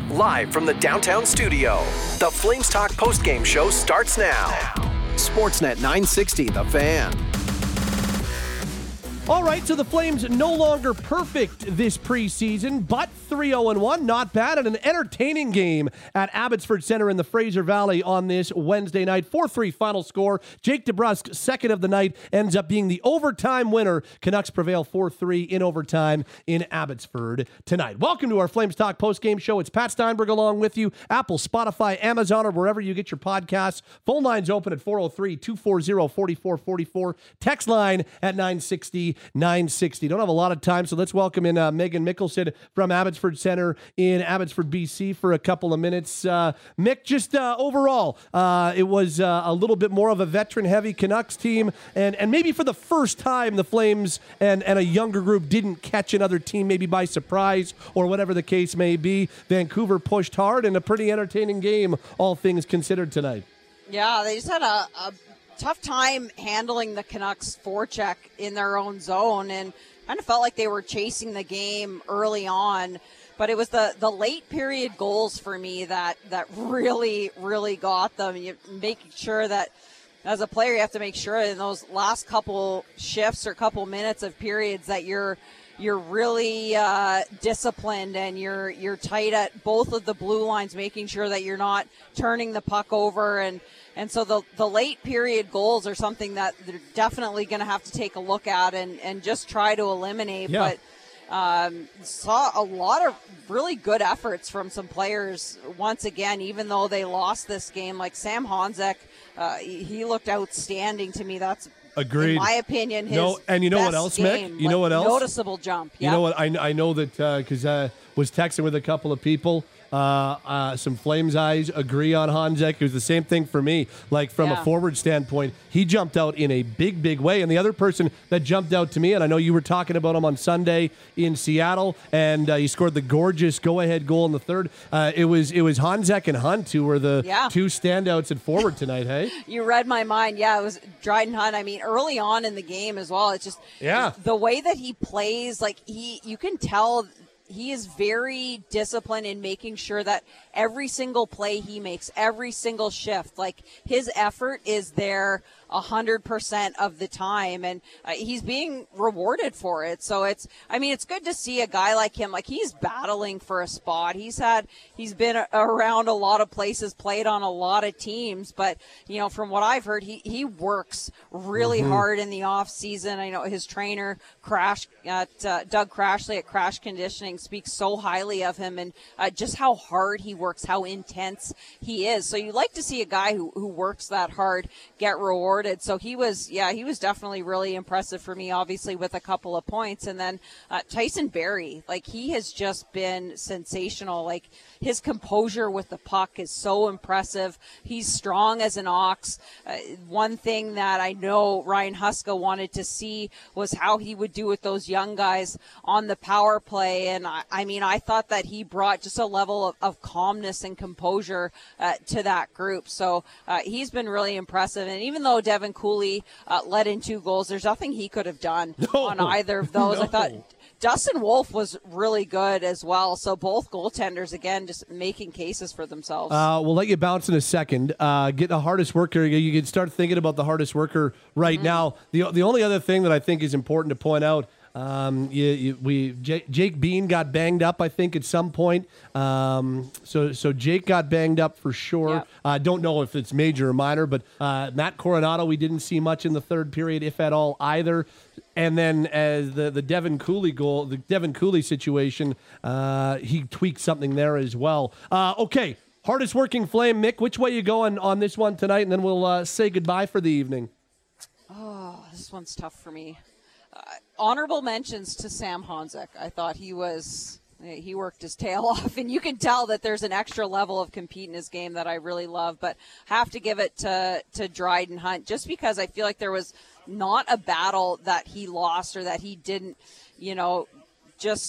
live from the downtown studio. The Flames Talk postgame show starts now. Sportsnet 960, The Fan. All right, so the Flames no longer perfect this preseason, but 3-0-1, not bad, and an entertaining game at Abbotsford Centre in the Fraser Valley on this Wednesday night. 4-3 final score. Jake DeBrusk, second of the night, ends up being the overtime winner. Canucks prevail 4-3 in overtime in Abbotsford tonight. Welcome to our Flames Talk postgame show. It's Pat Steinberg along with you. Apple, Spotify, Amazon, or wherever you get your podcasts. Phone lines open at 403-240-4444. Text line at 960. Don't have a lot of time, so let's welcome in Megan Mickelson from Abbotsford Centre in Abbotsford, BC for a couple of minutes. Mick, just overall, it was a little bit more of a veteran-heavy Canucks team, and maybe for the first time the Flames and a younger group didn't catch another team maybe by surprise or whatever the case may be. Vancouver pushed hard and a pretty entertaining game, all things considered tonight. Yeah, they just had a tough time handling the Canucks forecheck in their own zone, and kind of felt like they were chasing the game early on. But it was the late period goals for me that really, really got them. You making sure that as a player, you have to make sure in those last couple shifts or couple minutes of periods that you're really disciplined and you're tight at both of the blue lines, making sure that you're not turning the puck over. And so the late period goals are something that they're definitely going to have to take a look at and just try to eliminate. Yeah. But saw a lot of really good efforts from some players once again, even though they lost this game. Like Sam Honzek, he looked outstanding to me. That's agreed. In my opinion, his and you know best what else, game. Mick? You know what else? Noticeable jump. Yeah. You know what? I know that because was texting with a couple of people. Some Flames eyes agree on Honzek. It was the same thing for me. Like from a forward standpoint, he jumped out in a big way. And the other person that jumped out to me, and I know you were talking about him on Sunday in Seattle, and he scored the gorgeous go-ahead goal in the third. It was Honzek and Hunt who were the two standouts at forward tonight. Hey, you read my mind. Yeah, it was Dryden Hunt. I mean, early on in the game as well. It's just the way that he plays. Like you can tell. He is very disciplined in making sure that every single play he makes, every single shift, like his effort is there 100% of the time, and he's being rewarded for it. So it's good to see a guy like him. Like he's battling for a spot. He's been around a lot of places, played on a lot of teams, but from what I've heard, he works really hard in the off season. I know his trainer Doug Crashley at Crash Conditioning speaks so highly of him and just how hard he works, how intense he is. So you like to see a guy who works that hard get rewarded. So he was definitely really impressive for me, obviously with a couple of points. And then Tyson Barrie, like he has just been sensational. Like his composure with the puck is so impressive. He's strong as an ox. One thing that I know Ryan Huska wanted to see was how he would do with those young guys on the power play. And I thought that he brought just a level of calmness and composure to that group. So he's been really impressive. And even though Devin Cooley let in 2 goals, there's nothing he could have done on either of those. I thought Dustin Wolf was really good as well. So both goaltenders, again, just making cases for themselves. We'll let you bounce in a second. Get the hardest worker. You can start thinking about the hardest worker right now. The only other thing that I think is important to point out, Jake Bean got banged up, I think, at some point. So Jake got banged up for sure. I don't know if it's major or minor, but Matt Coronado, we didn't see much in the third period, if at all, either. And then as the Devin Cooley goal, the Devin Cooley situation, he tweaked something there as well. Okay, hardest working Flame, Mick, which way you going on this one tonight? And then we'll say goodbye for the evening. Oh, this one's tough for me. Honorable mentions to Sam Honzek. I thought he worked his tail off, and you can tell that there's an extra level of compete in his game that I really love, but have to give it to Dryden Hunt just because I feel like there was not a battle that he lost or that he didn't, just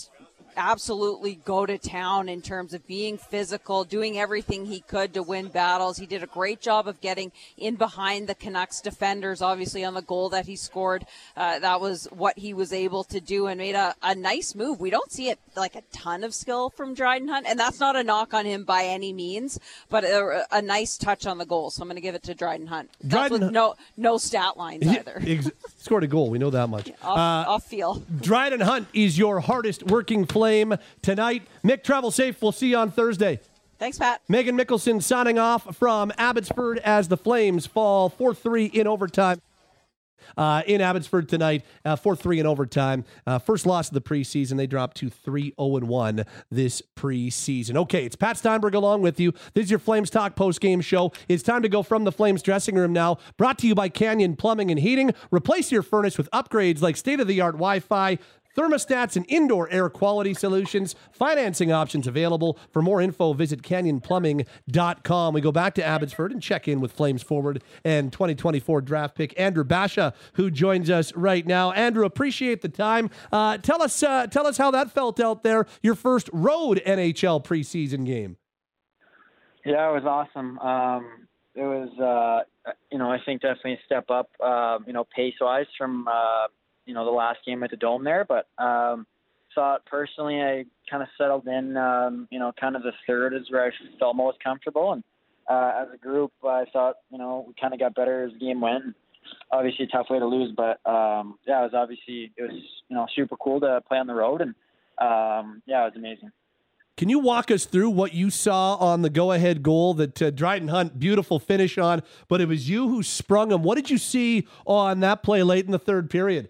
absolutely go to town in terms of being physical, doing everything he could to win battles. He did a great job of getting in behind the Canucks defenders, obviously on the goal that he scored. That was what he was able to do and made a nice move. We don't see it like a ton of skill from Dryden Hunt, and that's not a knock on him by any means, but a nice touch on the goal. So I'm going to give it to Dryden Hunt. That's with no stat lines either. Scored a goal. We know that much. Off field. Dryden Hunt is your hardest working Flame tonight. Mick, travel safe. We'll see you on Thursday. Thanks, Pat. Megan Mickelson signing off from Abbotsford as the Flames fall 4-3 in overtime. In Abbotsford tonight, 4-3 in overtime. First loss of the preseason. They dropped to 3-0-1 this preseason. Okay, it's Pat Steinberg along with you. This is your Flames Talk post-game show. It's time to go from the Flames dressing room now. Brought to you by Canyon Plumbing and Heating. Replace your furnace with upgrades like state-of-the-art Wi-Fi, thermostats, and indoor air quality solutions. Financing options available. For more info, visit canyonplumbing.com. We go back to Abbotsford and check in with Flames forward and 2024 draft pick Andrew Basha, who joins us right now. Andrew, appreciate the time. Tell us how that felt out there, your first road NHL preseason game. Yeah, it was awesome. It was, I think definitely a step up, pace-wise from the last game at the Dome there, but thought personally I kind of settled in, kind of the third is where I felt most comfortable. And as a group, I thought, we kind of got better as the game went. Obviously a tough way to lose, but it was super cool to play on the road, and it was amazing. Can you walk us through what you saw on the go-ahead goal that Dryden Hunt, beautiful finish on, but it was you who sprung him? What did you see on that play late in the third period?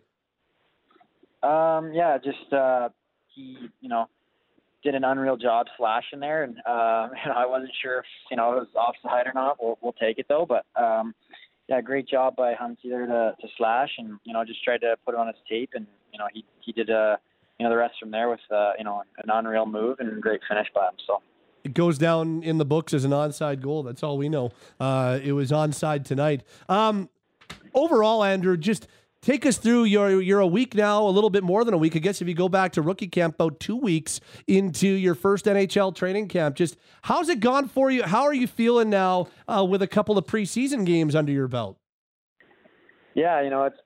He, did an unreal job slashing there, and I wasn't sure if it was offside or not. We'll take it though, but great job by Hunty there to slash, and just tried to put it on his tape, and he did the rest from there with an unreal move and great finish by him. So it goes down in the books as an onside goal. That's all we know. It was onside tonight. Overall, Andrew, just take us through. You're a week now, a little bit more than a week, I guess, if you go back to rookie camp, about 2 weeks into your first NHL training camp. Just how's it gone for you? How are you feeling now with a couple of preseason games under your belt? Yeah,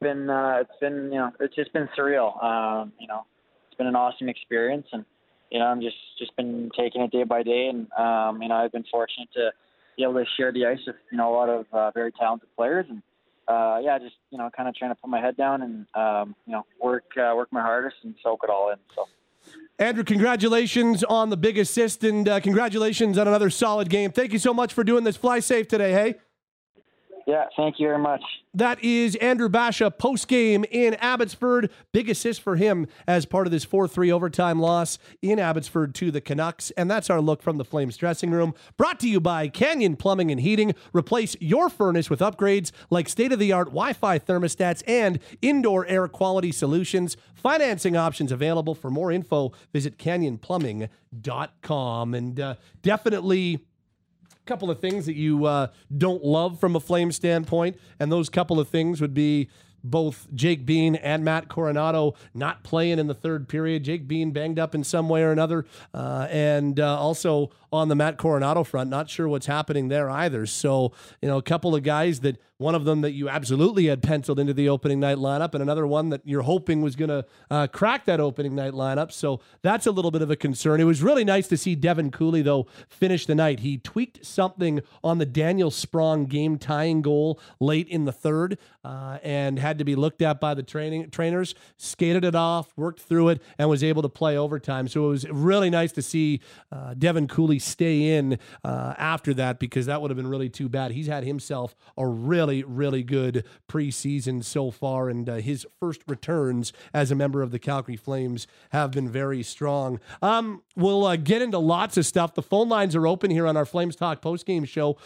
it's just been surreal. It's been an awesome experience, and I'm just been taking it day by day, and I've been fortunate to be able to share the ice with a lot of very talented players, and just kind of trying to put my head down and work my hardest and soak it all in. So, Andrew, congratulations on the big assist, and congratulations on another solid game. Thank you so much for doing this. Fly safe today, hey? Yeah, thank you very much. That is Andrew Basha post-game in Abbotsford. Big assist for him as part of this 4-3 overtime loss in Abbotsford to the Canucks. And that's our look from the Flames dressing room. Brought to you by Canyon Plumbing and Heating. Replace your furnace with upgrades like state-of-the-art Wi-Fi thermostats and indoor air quality solutions. Financing options available. For more info, visit canyonplumbing.com. And definitely couple of things that you don't love from a Flame standpoint, and those couple of things would be both Jake Bean and Matt Coronato not playing in the third period. Jake Bean banged up in some way or another, and also on the Matt Coronato front, not sure what's happening there either. So, a couple of guys that one of them that you absolutely had penciled into the opening night lineup, and another one that you're hoping was going to crack that opening night lineup. So that's a little bit of a concern. It was really nice to see Devin Cooley, though, finish the night. He tweaked something on the Daniel Sprong game-tying goal late in the third, and had to be looked at by the trainers, skated it off, worked through it, and was able to play overtime. So it was really nice to see Devin Cooley stay in after that, because that would have been really too bad. He's had himself a really, really good preseason so far, and his first returns as a member of the Calgary Flames have been very strong. We'll get into lots of stuff. The phone lines are open here on our Flames Talk postgame show,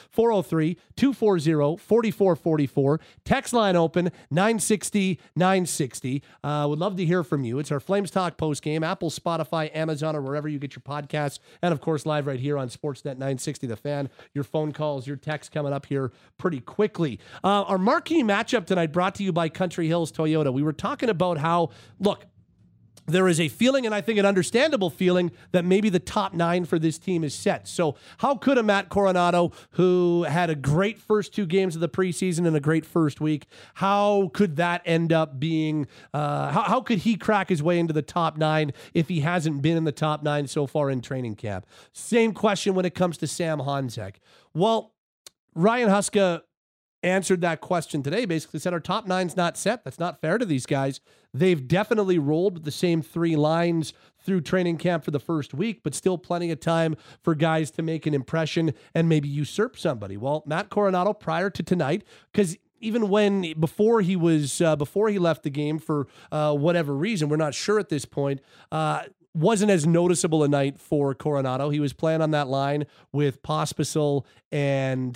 403-240-4444. Text line open, 960-960. Would love to hear from you. It's our Flames Talk postgame, Apple, Spotify, Amazon, or wherever you get your podcasts, and of course live right here on Sportsnet 960 The Fan. Your phone calls, your texts coming up here pretty quickly. Our marquee matchup tonight brought to you by Country Hills Toyota. We were talking about how, look, there is a feeling, and I think an understandable feeling, that maybe the top 9 for this team is set. So how could a Matt Coronato, who had a great first 2 games of the preseason and a great first week, how could that end up being, how could he crack his way into the top 9 if he hasn't been in the top 9 so far in training camp? Same question when it comes to Sam Honzek. Well, Ryan Huska answered that question today, basically said our top 9's not set. That's not fair to these guys. They've definitely rolled with the same 3 lines through training camp for the first week, but still plenty of time for guys to make an impression and maybe usurp somebody. Well, Matt Coronato, prior to tonight, because even before he left the game for whatever reason, we're not sure at this point, wasn't as noticeable a night for Coronato. He was playing on that line with Pospisil and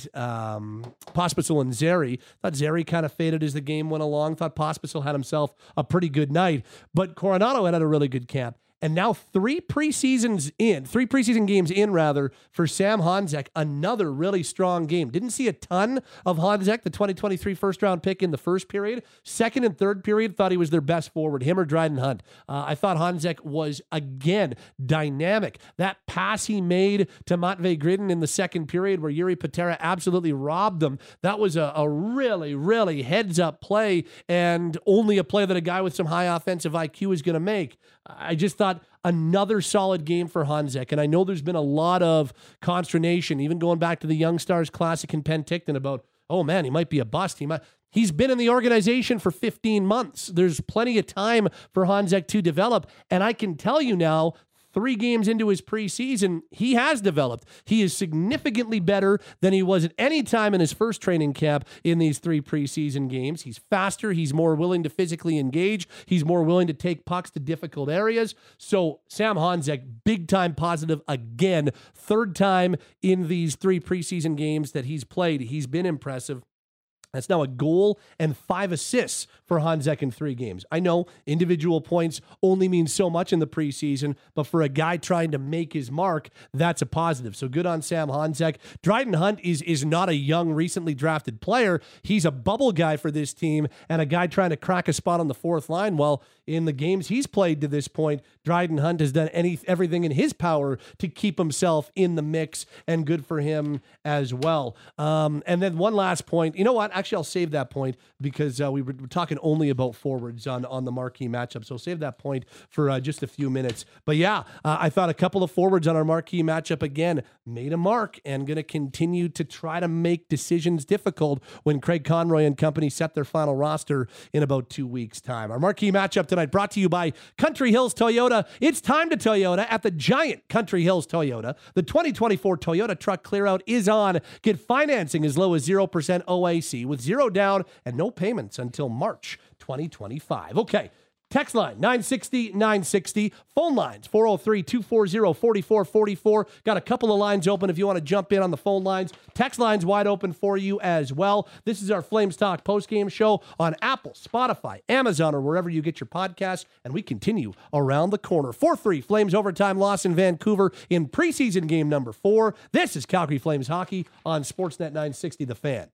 Zary. Thought Zary kind of faded as the game went along. Thought Pospisil had himself a pretty good night, but Coronato had a really good camp. And now 3 preseason games in for Sam Honzek, another really strong game. Didn't see a ton of Honzek, the 2023 first-round pick in the first period. Second and third period, thought he was their best forward, him or Dryden Hunt. I thought Honzek was, again, dynamic. That pass he made to Matvei Gridin in the second period where Jiri Patera absolutely robbed him, that was a really, really heads-up play, and only a play that a guy with some high offensive IQ is going to make. I just thought another solid game for Honzek. And I know there's been a lot of consternation, even going back to the Young Stars Classic in Penticton about, oh man, he might be a bust. He's been in the organization for 15 months. There's plenty of time for Honzek to develop. And I can tell you now, 3 games into his preseason, he has developed. He is significantly better than he was at any time in his first training camp in these 3 preseason games. He's faster. He's more willing to physically engage. He's more willing to take pucks to difficult areas. So Sam Honzek, big time positive again. 3rd time in these 3 preseason games that he's played. He's been impressive. That's now a goal and 5 assists for Honzek in 3 games. I know individual points only mean so much in the preseason, but for a guy trying to make his mark, that's a positive. So good on Sam Honzek. Dryden Hunt is not a young, recently drafted player. He's a bubble guy for this team and a guy trying to crack a spot on the 4th line. Well, in the games he's played to this point, Dryden Hunt has done everything in his power to keep himself in the mix, and good for him as well. And then one last point. You know what? Actually, I'll save that point because we were talking only about forwards on the marquee matchup. So save that point for just a few minutes. But yeah, I thought a couple of forwards on our marquee matchup again made a mark and going to continue to try to make decisions difficult when Craig Conroy and company set their final roster in about 2 weeks' time. Our marquee matchup tonight brought to you by Country Hills Toyota. It's time to Toyota at the giant Country Hills Toyota. The 2024 Toyota Truck Clearout is on. Get financing as low as 0% OAC with 0 down and no payments until March 2025. Okay. Text line 960-960. Phone lines 403-240-4444. Got a couple of lines open if you want to jump in on the phone lines. Text lines wide open for you as well. This is our Flames Talk postgame show on Apple, Spotify, Amazon, or wherever you get your podcasts. And we continue around the corner. 4-3 Flames overtime loss in Vancouver in preseason game number 4. This is Calgary Flames hockey on Sportsnet 960 The Fan.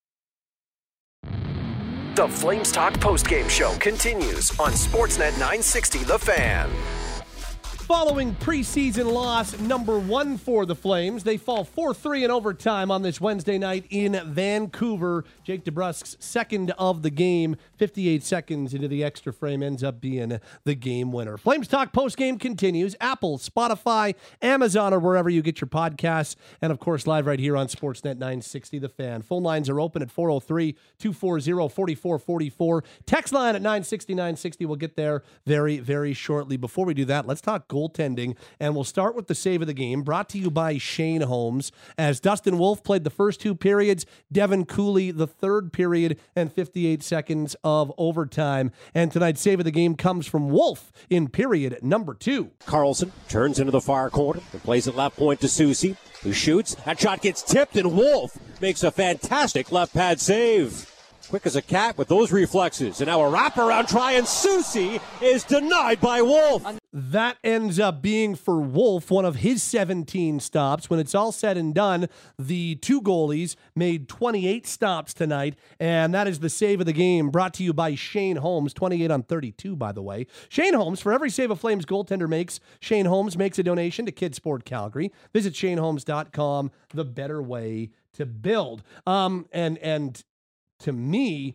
The Flames Talk postgame show continues on Sportsnet 960 The Fan. Following preseason loss number 1 for the Flames, they fall 4-3 in overtime on this Wednesday night in Vancouver. Jake DeBrusk's second of the game, 58 seconds into the extra frame, ends up being the game winner. Flames Talk postgame continues. Apple, Spotify, Amazon, or wherever you get your podcasts. And, of course, live right here on Sportsnet 960 The Fan. Phone lines are open at 403-240-4444. Text line at 960-960. We'll get there very, very shortly. Before we do that, let's talk goaltending, and we'll start with the save of the game, brought to you by Shane Holmes, as Dustin Wolf played the first 2 periods, Devin Cooley the 3rd period, and 58 seconds of overtime. And tonight's save of the game comes from Wolf in period number 2. Carlson turns into the far corner and plays it left point to Soucy, who shoots. That shot gets tipped, and Wolf makes a fantastic left pad save. Quick as a cat with those reflexes. And now a wraparound try, and Soucy is denied by Wolf. That ends up being for Wolf one of his 17 stops. When it's all said and done, the two goalies made 28 stops tonight, and that is the save of the game, brought to you by Shane Holmes, 28 on 32, by the way. Shane Holmes, for every save a Flames goaltender makes, Shane Holmes makes a donation to Kidsport Calgary. Visit shaneholmes.com, the better way to build. And to me,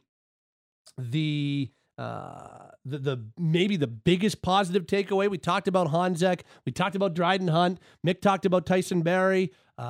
the maybe the biggest positive takeaway, we talked about Honzek, we talked about Dryden Hunt, Mick talked about Tyson Barrie,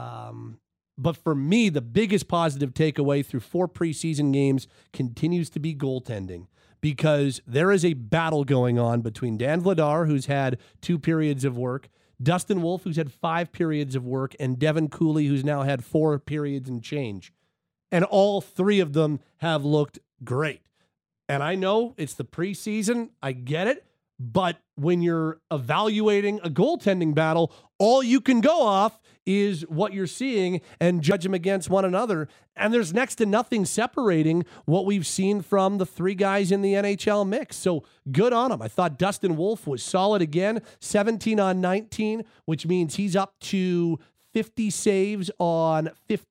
but for me, the biggest positive takeaway through 4 preseason games continues to be goaltending, because there is a battle going on between Dan Vladar, who's had 2 periods of work, Dustin Wolf, who's had 5 periods of work, and Devin Cooley, who's now had 4 periods and change. And all 3 of them have looked great. And I know it's the preseason, I get it, but when you're evaluating a goaltending battle, all you can go off is what you're seeing and judge them against one another. And there's next to nothing separating what we've seen from the 3 guys in the NHL mix. So good on him. I thought Dustin Wolf was solid again, 17 on 19, which means he's up to 50 saves on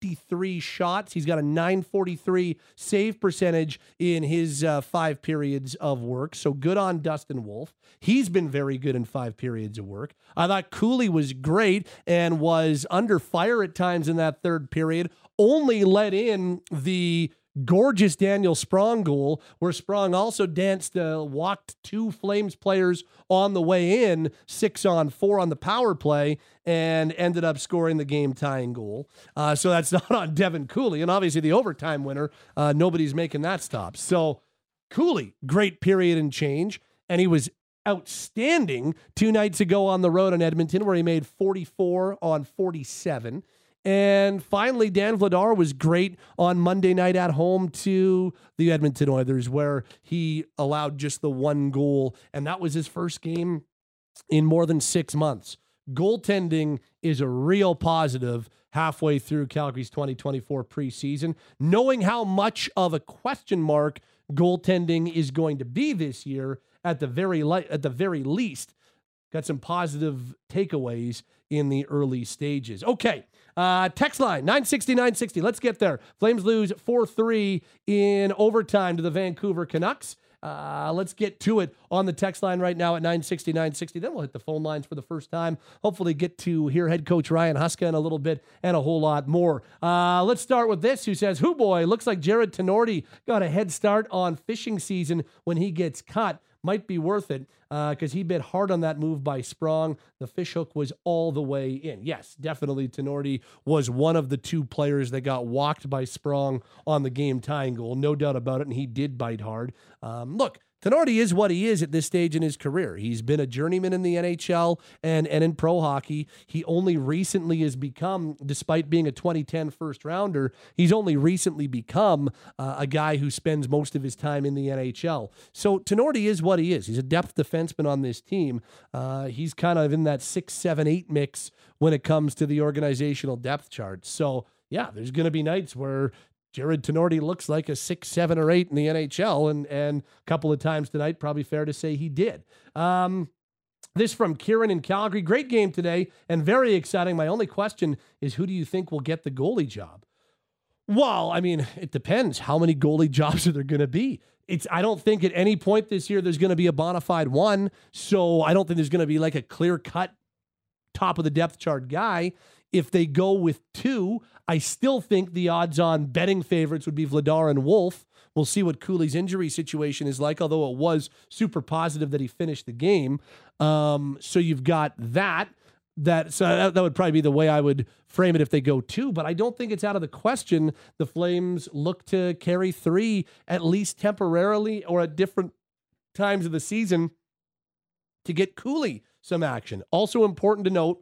53 shots. He's got a .943 save percentage in his 5 periods of work. So good on Dustin Wolf. He's been very good in 5 periods of work. I thought Cooley was great and was under fire at times in that 3rd period. Only let in the gorgeous Daniel Sprong goal, where Sprong also walked 2 Flames players on the way in, 6 on 4 on the power play, and ended up scoring the game-tying goal. So that's not on Devin Cooley. And obviously the overtime winner, nobody's making that stop. So Cooley, great period and change. And he was outstanding 2 nights ago on the road in Edmonton, where he made 44 on 47. And finally, Dan Vladar was great on Monday night at home to the Edmonton Oilers, where he allowed just the 1 goal, and that was his first game in more than 6 months. Goaltending is a real positive halfway through Calgary's 2024 preseason. Knowing how much of a question mark goaltending is going to be this year, at the very least, got some positive takeaways in the early stages. Okay. Text line, 960-960. Let's get there. Flames lose 4-3 in overtime to the Vancouver Canucks. Let's get to it on the text line right now at 960-960. Then we'll hit the phone lines for the first time. Hopefully get to hear head coach Ryan Huska in a little bit and a whole lot more. Let's start with this, who says, "Hoo boy, looks like Jared Tenorti got a head start on fishing season when he gets cut. Might be worth it because he bit hard on that move by Sprong. The fish hook was all the way in." Yes, definitely Tenorti was one of the 2 players that got walked by Sprong on the game-tying goal. No doubt about it, and he did bite hard. Look, Tenorti is what he is at this stage in his career. He's been a journeyman in the NHL and in pro hockey. He only recently has become, despite being a 2010 first rounder, he's only recently become a guy who spends most of his time in the NHL. So Tenorti is what he is. He's a depth defenseman on this team. He's kind of in that 6, 7, 8 mix when it comes to the organizational depth chart. So yeah, there's going to be nights where Jared Tenorti looks like a 6, 7, or 8 in the NHL, and a couple of times tonight, probably fair to say he did. This from Kieran in Calgary. "Great game today and very exciting. My only question is, who do you think will get the goalie job?" Well, I mean, it depends. How many goalie jobs are there going to be? I don't think at any point this year there's going to be a bona fide one, so I don't think there's going to be like a clear-cut top of the depth chart guy. If they go with 2, I still think the odds-on betting favorites would be Vladar and Wolf. We'll see what Cooley's injury situation is like, although it was super positive that he finished the game. So you've got that. So that would probably be the way I would frame it if they go 2, but I don't think it's out of the question the Flames look to carry 3, at least temporarily or at different times of the season, to get Cooley some action. Also important to note,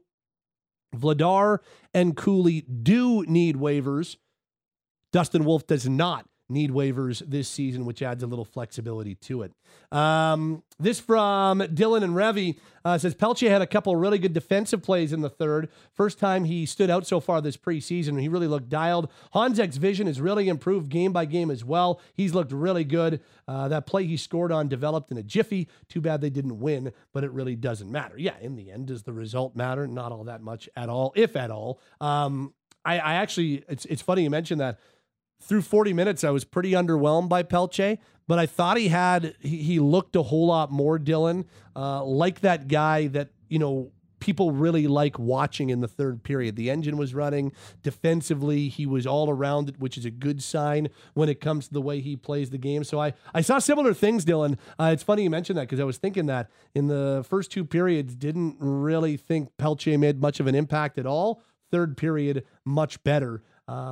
Vladar and Cooley do need waivers. Dustin Wolf does not need waivers this season, which adds a little flexibility to it. This from Dylan and Revy says Pelche had a couple really good defensive plays in the third. First time he stood out so far this preseason. He really looked dialed. Honzek's vision has really improved game by game as well. He's looked really good. That play he scored on developed in a jiffy. Too bad they didn't win, but it really doesn't matter. Yeah, in the end, does the result matter? Not all that much at all, if at all. I actually, it's funny you mentioned that. Through 40 minutes, I was pretty underwhelmed by Pelche, but I thought he looked a whole lot more, Dylan, like that guy that, people really like watching in the third period. The engine was running defensively. He was all around it, which is a good sign when it comes to the way he plays the game. So I saw similar things, Dylan. It's funny you mentioned that because I was thinking that in the first two periods, didn't really think Pelche made much of an impact at all. Third period, much better.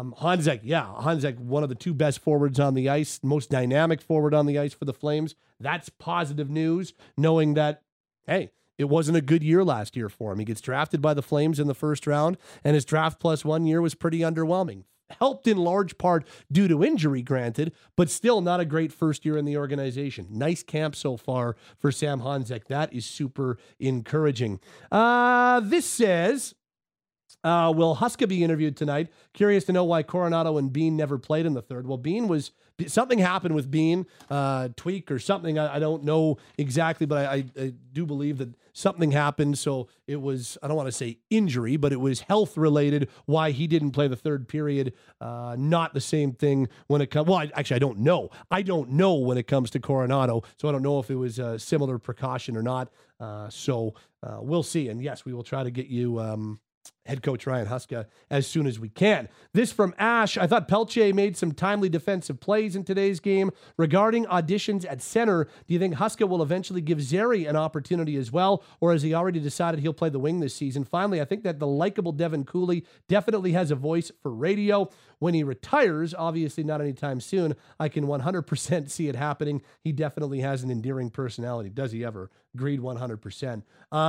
Honzek, one of the two best forwards on the ice, most dynamic forward on the ice for the Flames. That's positive news, knowing that, hey, it wasn't a good year last year for him. He gets drafted by the Flames in the first round, and his draft plus 1 year was pretty underwhelming. Helped in large part due to injury, granted, but still not a great first year in the organization. Nice camp so far for Sam Honzek. That is super encouraging. This says... will Huska be interviewed tonight? Curious to know why Coronado and Bean never played in the third. Well, something happened with Bean, tweak or something. I don't know exactly, but I do believe that something happened. So it was, I don't want to say injury, but it was health related why he didn't play the third period. Not the same thing when it comes. Well, I don't know. I don't know when it comes to Coronado. So I don't know if it was a similar precaution or not. So we'll see. And yes, we will try to get you, head coach Ryan Huska as soon as we can. This from Ash. I thought Pelche made some timely defensive plays in today's game. Regarding auditions at center, do you think Huska will eventually give Zary an opportunity as well, or has he already decided he'll play the wing this season? Finally, I think that the likable Devin Cooley definitely has a voice for radio. When he retires, obviously not anytime soon, I can 100% see it happening. He definitely has an endearing personality. Does he ever? Agreed 100%.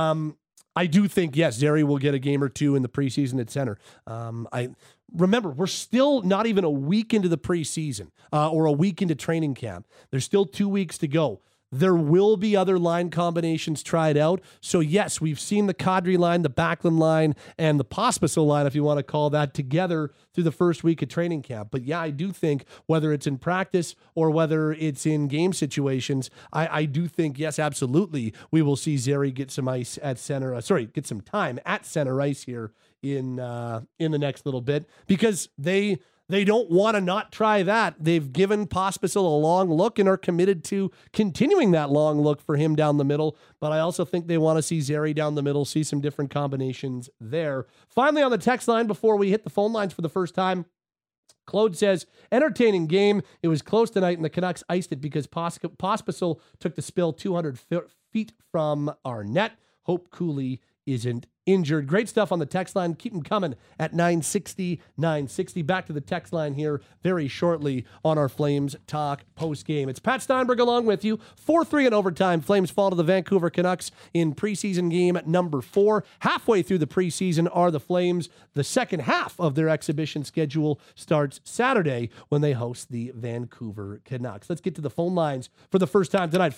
I do think, yes, Zary will get a game or two in the preseason at center. I remember, we're still not even a week into the preseason or a week into training camp. There's still 2 weeks to go. There will be other line combinations tried out. So, yes, we've seen the Kadri line, the Backlund line, and the Pospisil line, if you want to call that, together through the first week of training camp. But, yeah, I do think whether it's in practice or whether it's in game situations, I do think, yes, absolutely, we will see Zary get some ice at center. Get some time at center ice here in the next little bit because they don't want to not try that. They've given Pospisil a long look and are committed to continuing that long look for him down the middle. But I also think they want to see Zary down the middle, see some different combinations there. Finally, on the text line, before we hit the phone lines for the first time, Claude says, entertaining game. It was close tonight, and the Canucks iced it because Pospisil took the spill 200 feet from our net. Hope Cooley isn't injured. Great stuff on the text line. Keep them coming at 960. Back to the text line here very shortly on our Flames Talk post game. It's Pat Steinberg along with you. 4-3 in overtime. Flames fall to the Vancouver Canucks in preseason game number 4. Halfway through the preseason are the Flames. The second half of their exhibition schedule starts Saturday when they host the Vancouver Canucks. Let's get to the phone lines for the first time tonight.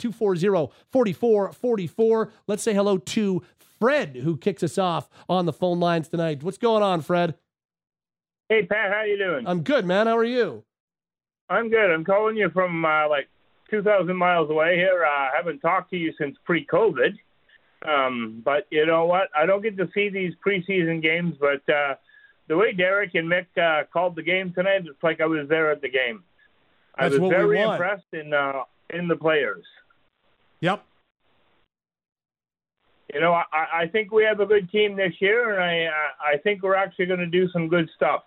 403-240-4444. Let's say hello to Fred, who kicks us off on the phone lines tonight. What's going on, Fred? Hey, Pat, how you doing? I'm good, man. How are you? I'm good. I'm calling you from like 2,000 miles away here. I haven't talked to you since pre-COVID. But you know what? I don't get to see these preseason games, but the way Derek and Mick called the game tonight, it's like I was there at the game. I was very impressed in the players. Yep. You know, I think we have a good team this year, and I think we're actually going to do some good stuff.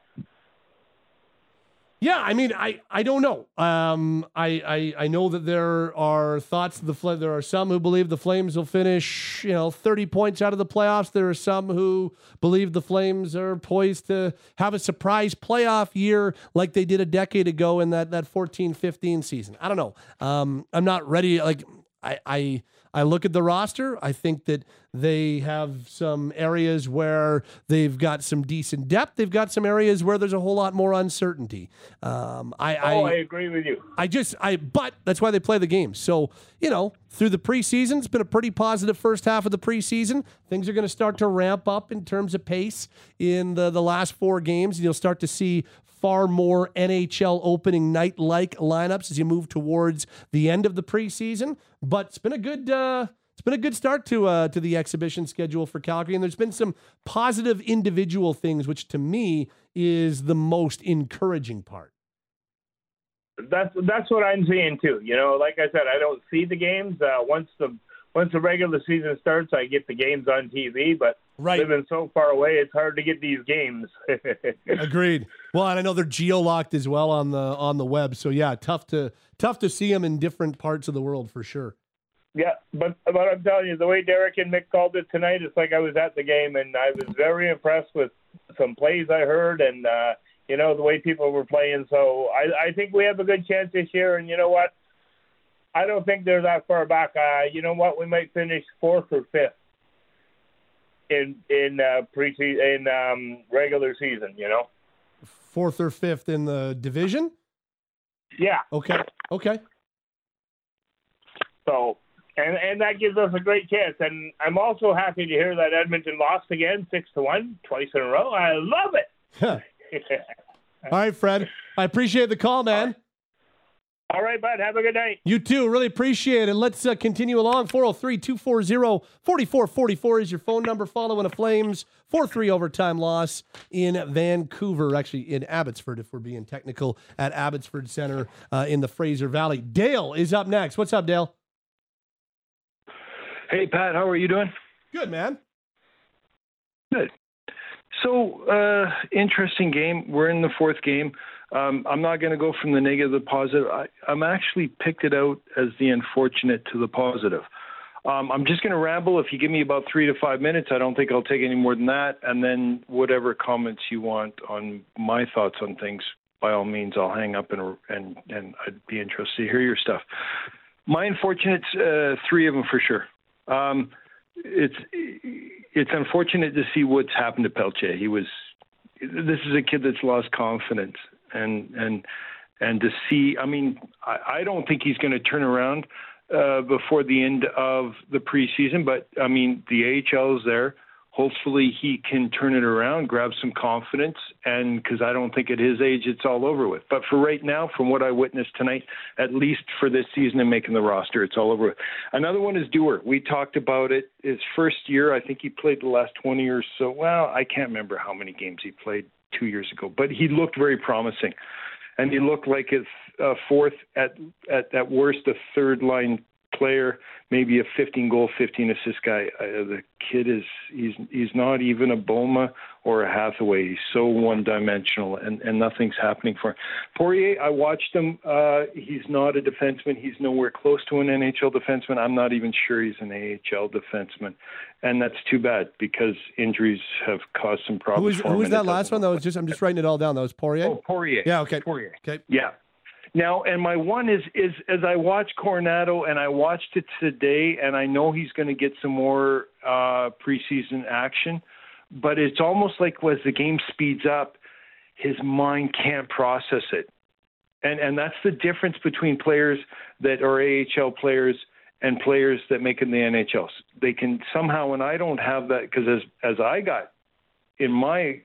Yeah, I mean, I don't know. I know that there are thoughts. There are some who believe the Flames will finish, 30 points out of the playoffs. There are some who believe the Flames are poised to have a surprise playoff year like they did a decade ago in that 14-15 season. I don't know. I'm not ready. Like I look at the roster. I think that They have some areas where they've got some decent depth. They've got some areas where there's a whole lot more uncertainty. I agree with you. But that's why they play the games. So, through the preseason, it's been a pretty positive first half of the preseason. Things are going to start to ramp up in terms of pace in the last 4 games. And you'll start to see far more NHL opening night-like lineups as you move towards the end of the preseason. But it's been a good start to the exhibition schedule for Calgary, and there's been some positive individual things, which to me is the most encouraging part. That's what I'm seeing too. Like I said, I don't see the games. Once the regular season starts, I get the games on TV, but living so far away, it's hard to get these games. Agreed. Well, and I know they're geo-locked as well on the web. So yeah, tough to see them in different parts of the world for sure. Yeah, but I'm telling you, the way Derek and Mick called it tonight, it's like I was at the game, and I was very impressed with some plays I heard, and the way people were playing. So I think we have a good chance this year, and you know what? I don't think they're that far back. You know what? We might finish 4th or 5th in preseason, in regular season. 4th or 5th in the division. Yeah. Okay. So, and that gives us a great chance. And I'm also happy to hear that Edmonton lost again, 6-1, twice in a row. I love it. All right, Fred. I appreciate the call, man. All right, bud. Have a good night. You too. Really appreciate it. Let's continue along. 403-240-4444 is your phone number following a Flames 4-3 overtime loss in Vancouver. Actually, in Abbotsford, if we're being technical, at Abbotsford Center in the Fraser Valley. Dale is up next. What's up, Dale? Hey, Pat. How are you doing? Good, man. Good. So, interesting game. We're in the 4th game. I'm not going to go from the negative to the positive. I'm actually picked it out as the unfortunate to the positive. I'm just going to ramble. If you give me about 3 to 5 minutes, I don't think I'll take any more than that. And then whatever comments you want on my thoughts on things, by all means, I'll hang up and I'd be interested to hear your stuff. My unfortunates, 3 of them for sure. It's unfortunate to see what's happened to Pelche. This is a kid that's lost confidence, and to see. I mean, I don't think he's going to turn around before the end of the preseason. But I mean, the AHL is there. Hopefully, he can turn it around, grab some confidence, and because I don't think at his age it's all over with. But for right now, from what I witnessed tonight, at least for this season and making the roster, it's all over with. Another one is Dewar. We talked about it. His first year, I think he played the last 20 or so. Well, I can't remember how many games he played 2 years ago, but he looked very promising, and he looked like a 4th at worst, a 3rd-line player, maybe a 15-goal, 15-assist guy. The kid he's not even a Boma or a Hathaway. He's so one-dimensional, and nothing's happening for him. Poirier, I watched him. He's not a defenseman. He's nowhere close to an NHL defenseman. I'm not even sure he's an AHL defenseman, and that's too bad because injuries have caused some problems for him. Who was that last one? I'm just writing it all down. That was Poirier? Oh, Poirier. Yeah, okay. Poirier. Okay. Yeah. Now, and my one is as I watch Coronado, and I watched it today, and I know he's going to get some more preseason action, but it's almost like as the game speeds up, his mind can't process it. And that's the difference between players that are AHL players and players that make it in the NHL. They can somehow, and I don't have that because as I got in my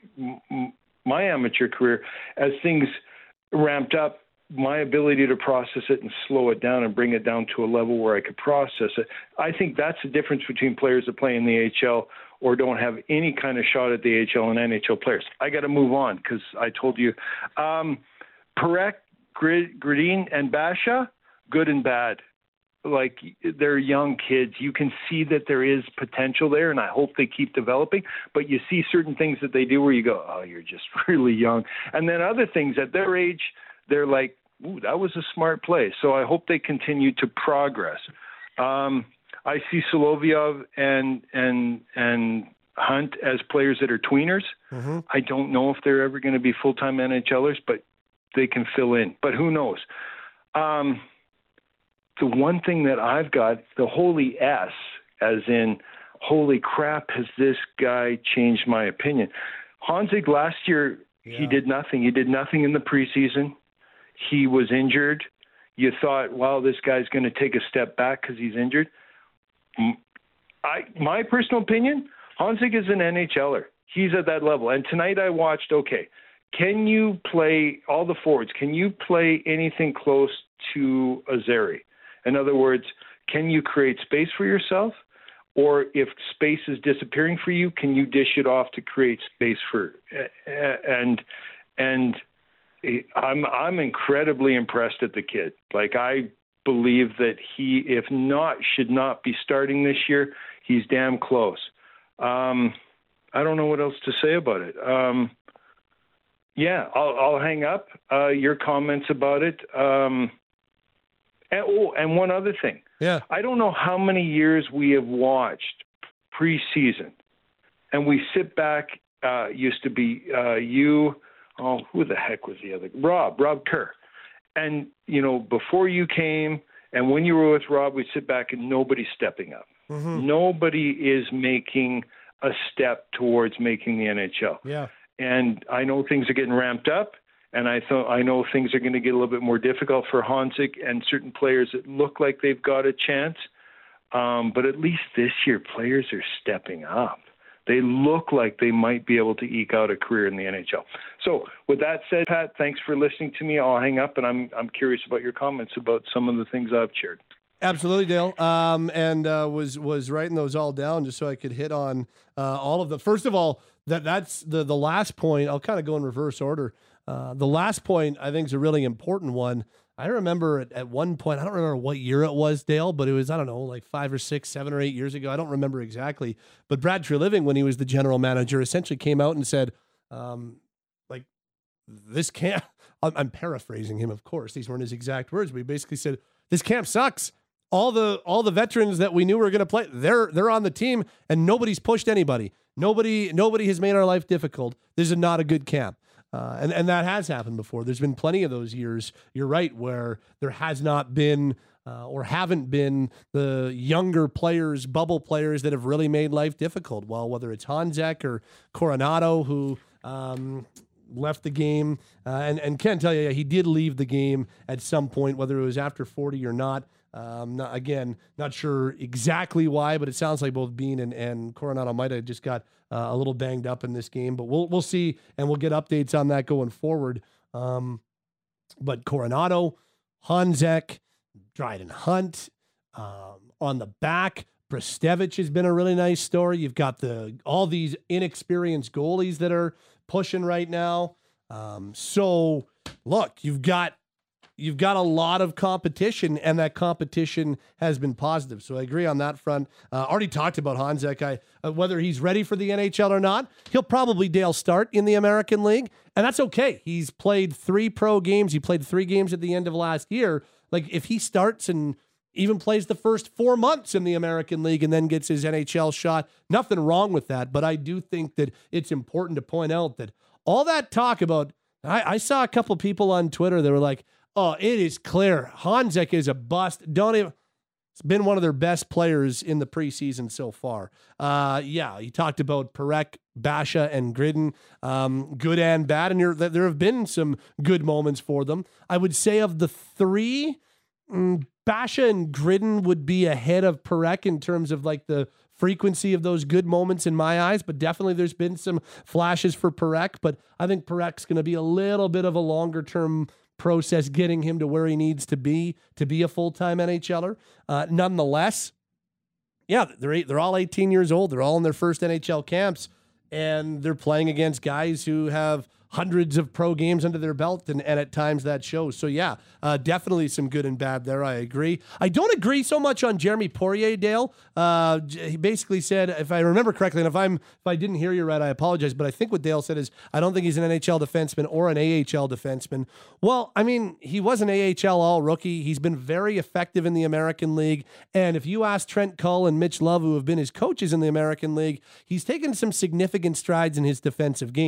amateur career, as things ramped up, my ability to process it and slow it down and bring it down to a level where I could process it. I think that's the difference between players that play in the AHL or don't have any kind of shot at the AHL and NHL players. I got to move on because I told you. Parekh, Gradin, and Basha, good and bad. Like, they're young kids. You can see that there is potential there, and I hope they keep developing. But you see certain things that they do where you go, oh, you're just really young. And then other things at their age, they're like, ooh, that was a smart play. So I hope they continue to progress. I see Solovyov and Hunt as players that are tweeners. Mm-hmm. I don't know if they're ever going to be full-time NHLers, but they can fill in. But who knows? The one thing that I've got, the holy S, as in holy crap, has this guy changed my opinion? Honzek last year, he did nothing. He did nothing in the preseason. He was injured. You thought, wow, this guy's going to take a step back because he's injured. My personal opinion, Honzek is an NHLer. He's at that level. And tonight I watched, okay, can you play all the forwards? Can you play anything close to a Zary? In other words, can you create space for yourself? Or if space is disappearing for you, can you dish it off to create space for? And I'm incredibly impressed at the kid. Like, I believe that he, if not, should not be starting this year. He's damn close. I don't know what else to say about it. I'll hang up your comments about it. And one other thing. Yeah. I don't know how many years we have watched preseason, and we sit back. Used to be you. Oh, who the heck was the other? Rob Kerr. And, before you came and when you were with Rob, we'd sit back and nobody's stepping up. Mm-hmm. Nobody is making a step towards making the NHL. Yeah. And I know things are getting ramped up, and I know things are going to get a little bit more difficult for Honzek and certain players that look like they've got a chance. But at least this year, players are stepping up. They look like they might be able to eke out a career in the NHL. So with that said, Pat, thanks for listening to me. I'll hang up, and I'm curious about your comments about some of the things I've shared. Absolutely, Dale. Was writing those all down just so I could hit on all of them. First of all, that's the last point. I'll kind of go in reverse order. The last point I think is a really important one. I remember at one point, I don't remember what year it was, Dale, but it was, I don't know, like 5 or 6, 7 or 8 years ago. I don't remember exactly. But Brad Treliving, when he was the general manager, essentially came out and said, this camp, I'm paraphrasing him, of course. These weren't his exact words, but he basically said, this camp sucks. All the veterans that we knew were going to play, they're on the team, and nobody's pushed anybody. Nobody has made our life difficult. This is not a good camp. And that has happened before. There's been plenty of those years, you're right, where there has not been or haven't been the younger players, bubble players that have really made life difficult. Well, whether it's Honzek or Coronado, who left the game, and Ken tell you, he did leave the game at some point, whether it was after 40 or not. Not sure exactly why, but it sounds like both Bean and Coronado might have just got a little banged up in this game, but we'll see, and we'll get updates on that going forward. But Coronado, Honzek, Dryden Hunt, on the back, Prestevich has been a really nice story. You've got all these inexperienced goalies that are pushing right now. So look, you've got a lot of competition, and that competition has been positive. So I agree on that front. Already talked about Honzek. Whether he's ready for the NHL or not, he'll probably, Dale, start in the American League, and that's okay. He's played 3 pro games. He played 3 games at the end of last year. Like, if he starts and even plays the first 4 months in the American League and then gets his NHL shot, nothing wrong with that. But I do think that it's important to point out that all that talk about, I saw a couple people on Twitter that were like, oh, it is clear Honzek is a bust. It's been one of their best players in the preseason so far. You talked about Parekh, Basha, and Gridden, good and bad, and there have been some good moments for them. I would say of the 3, Basha and Gridden would be ahead of Parekh in terms of like the frequency of those good moments in my eyes, but definitely there's been some flashes for Parekh, but I think Parekh's going to be a little bit of a longer-term process getting him to where he needs to be a full-time NHLer. Nonetheless, they're all 18 years old. They're all in their first NHL camps, and they're playing against guys who have hundreds of pro games under their belt, and at times that shows. So definitely some good and bad there. I agree. I don't agree so much on Jeremy Poirier, Dale. He basically said, if I remember correctly, and if I didn't hear you right, I apologize, but I think what Dale said is, I don't think he's an NHL defenseman or an AHL defenseman. Well, I mean, he was an AHL all-rookie. He's been very effective in the American League, and if you ask Trent Cull and Mitch Love, who have been his coaches in the American League, he's taken some significant strides in his defensive game.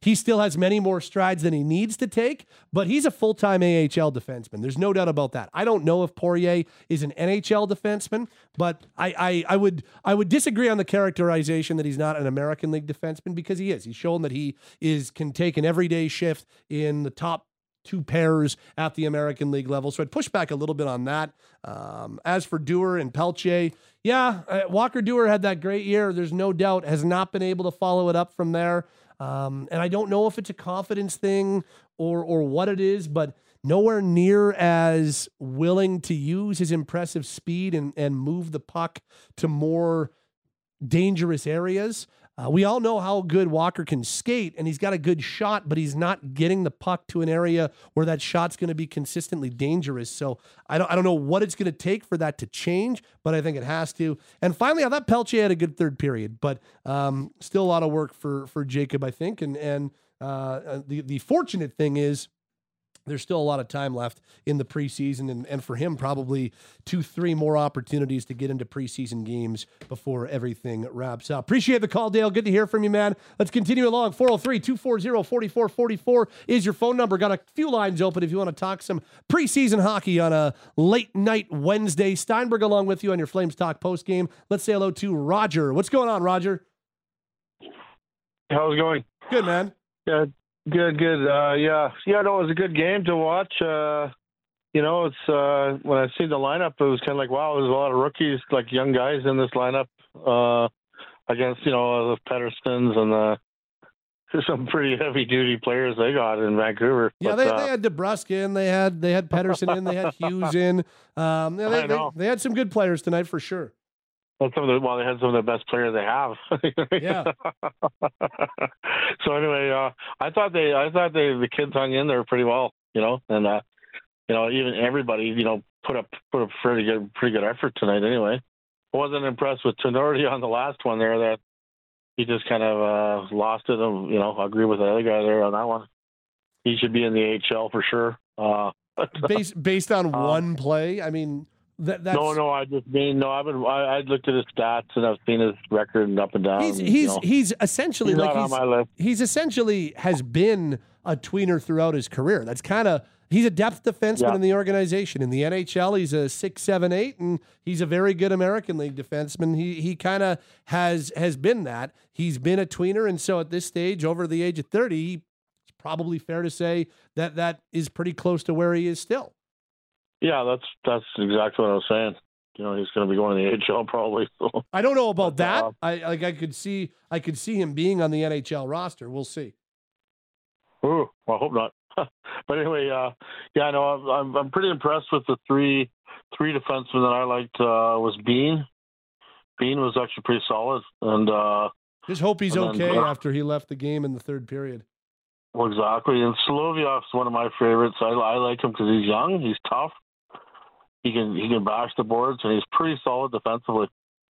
he still has many more strides than he needs to take, but he's a full-time AHL defenseman. There's no doubt about that. I don't know if Poirier is an NHL defenseman, but I would disagree on the characterization that he's not an American League defenseman, because he is. He's shown that he can take an everyday shift in the top two pairs at the American League level. So I'd push back a little bit on that. As for Dewar and Pelche, Walker Dewar had that great year. There's no doubt, has not been able to follow it up from there. And I don't know if it's a confidence thing or what it is, but nowhere near as willing to use his impressive speed and move the puck to more dangerous areas. We all know how good Walker can skate, and he's got a good shot, but he's not getting the puck to an area where that shot's going to be consistently dangerous. So I don't know what it's going to take for that to change, but I think it has to. And finally, I thought Pelche had a good third period, but still a lot of work for Jacob, I think. And the fortunate thing is, there's still a lot of time left in the preseason, and for him, probably 2-3 more opportunities to get into preseason games before everything wraps up. Appreciate the call, Dale. Good to hear from you, man. Let's continue along. 403-240-4444 is your phone number. Got a few lines open if you want to talk some preseason hockey on a late night Wednesday. Steinberg along with you on your Flames Talk postgame. Let's say hello to Roger. What's going on, Roger? How's it going? Good, man. Good. No, it was a good game to watch. It's when I see the lineup, it was kind of like, wow, there's a lot of rookies, like young guys in this lineup against, the Petterssons and some pretty heavy duty players they got in Vancouver. Yeah, they had DeBrusk in, they had Pettersson in, they had Hughes in. They had some good players tonight for sure. Well, they had some of the best players they have. Yeah. So anyway, I thought the kids hung in there pretty well, and even everybody, put up pretty good effort tonight. Anyway, I wasn't impressed with Tenorti on the last one there. That he just kind of lost it. I agree with the other guy there on that one. He should be in the AHL for sure. Based on one play, I mean. That's... No. I looked at his stats and I've seen his record and up and down. He's essentially he's not on my list. He's essentially has been a tweener throughout his career. That's he's a depth defenseman in the organization. In the NHL, he's a 6, 7, 8, and he's a very good American League defenseman. He kind of has been that. He's been a tweener, and so at this stage, over the age of 30, it's probably fair to say that is pretty close to where he is still. Yeah, that's exactly what I was saying. He's going to be going to the AHL probably. So. I don't know about that. I could see him being on the NHL roster. We'll see. Ooh, well, I hope not. But anyway, I'm pretty impressed with the three defensemen that I liked. Was Bean. Bean was actually pretty solid, and just hope he's okay after he left the game in the third period. Well, exactly. And Solovyov's one of my favorites. I like him because he's young, he's tough. He can bash the boards, and he's pretty solid defensively.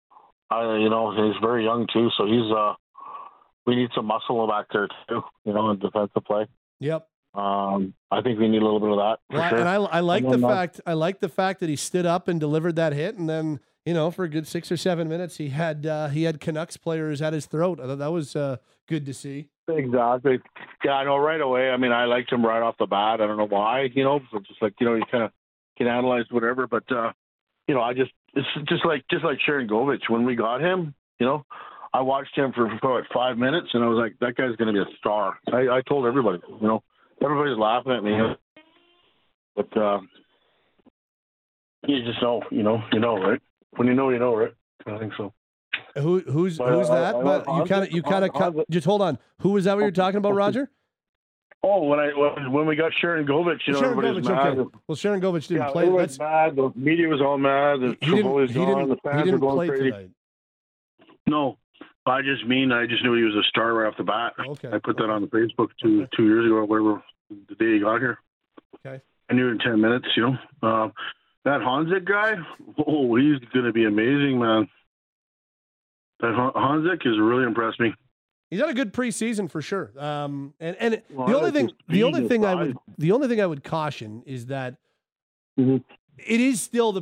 He's very young too, so we need some muscle back there too, in defensive play. Yep. I think we need a little bit of that. For sure. And I like the fact that he stood up and delivered that hit, and then for a good 6 or 7 minutes he had Canucks players at his throat. I thought that was good to see. Exactly. Yeah, I know right away. I mean, I liked him right off the bat. I don't know why. Just like you kind of can analyze whatever, but it's just like Sharon Govich. When we got him, I watched him for about 5 minutes, and I was like, that guy's going to be a star. I told everybody. Everybody's laughing at me, but you just know, right? When you know, right? I think so. Who's that? But you kind of just hold on. Who was that? What you're talking about, Roger? Oh, when we got Sharon Govich, everybody was mad. Okay. Well, Sharon Govich didn't play. Everybody was mad. The media was all mad. The Trevoli's gone. The fans were going crazy. Tonight. No, I just knew he was a star right off the bat. Okay. I put that on the Facebook two years ago, or whatever, the day he got here. Okay. I knew in 10 minutes. That Honzek guy. Oh, he's going to be amazing, man. That Honzek has really impressed me. He's had a good preseason for sure. The only thing I would caution is that it is still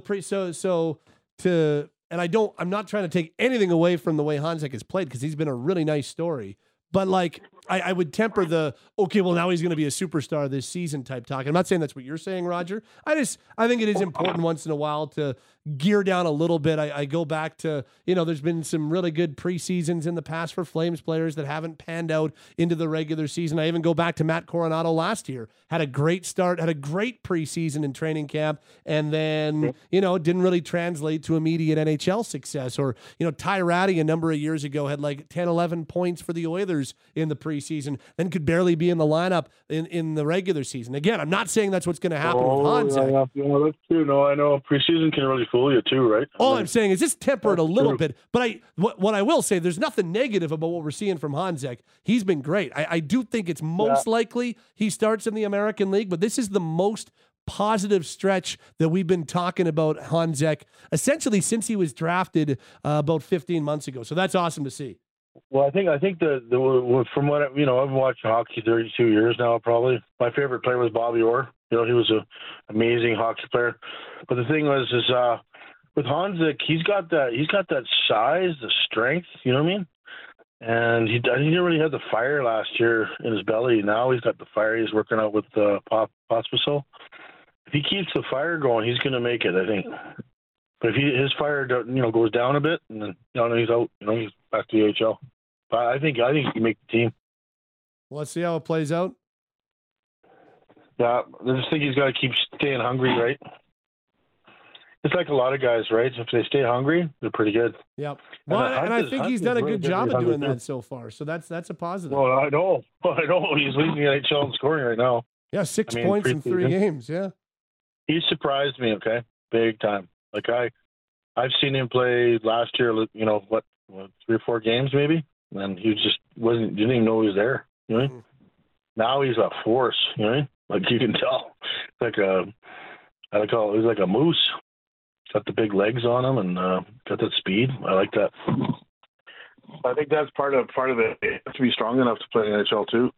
I'm not trying to take anything away from the way Honzek has played, because he's been a really nice story. But I would temper the, okay, well, now he's going to be a superstar this season type talk. I'm not saying that's what you're saying, Roger. I think it is important once in a while to gear down a little bit. I go back to, there's been some really good preseasons in the past for Flames players that haven't panned out into the regular season. I even go back to Matt Coronado last year. Had a great start, had a great preseason in training camp, and then, didn't really translate to immediate NHL success. Or, Ty Ratty a number of years ago had like 10, 11 points for the Oilers in the preseason, then could barely be in the lineup in the regular season. Again, I'm not saying that's what's going to happen with Honzek. Yeah, that's true. No, I know. Preseason can really fool you too, right? All I'm saying is just temper it a little bit. But what I will say, there's nothing negative about what we're seeing from Honzek. He's been great. I do think it's most likely he starts in the American League, but this is the most positive stretch that we've been talking about Honzek essentially since he was drafted about 15 months ago. So that's awesome to see. Well, I think from what I've watched hockey 32 years now. Probably my favorite player was Bobby Orr. He was an amazing hockey player. But the thing was, with Honzek, he's got that size, the strength. You know what I mean? And he didn't really have the fire last year in his belly. Now he's got the fire. He's working out with Pospisil. If he keeps the fire going, he's going to make it, I think. But if his fire, goes down a bit, and then he's out. He's back to the AHL. But I think he can make the team. Well, let's see how it plays out. Yeah, I just think he's got to keep staying hungry, right? It's like a lot of guys, right? If they stay hungry, they're pretty good. Yep. Well, and I think he's done a good job of doing that so far. So that's a positive. Well, I know. He's leading the NHL in scoring right now. Yeah, 6 points in 3 games. Yeah. He surprised me. Okay, big time. Like I've seen him play last year. 3 or 4 games maybe, and he just didn't even know he was there. Now he's a force. Like you can tell, he's like a moose. Got the big legs on him and got that speed. I like that. I think that's part of it. You have to be strong enough to play in the NHL too.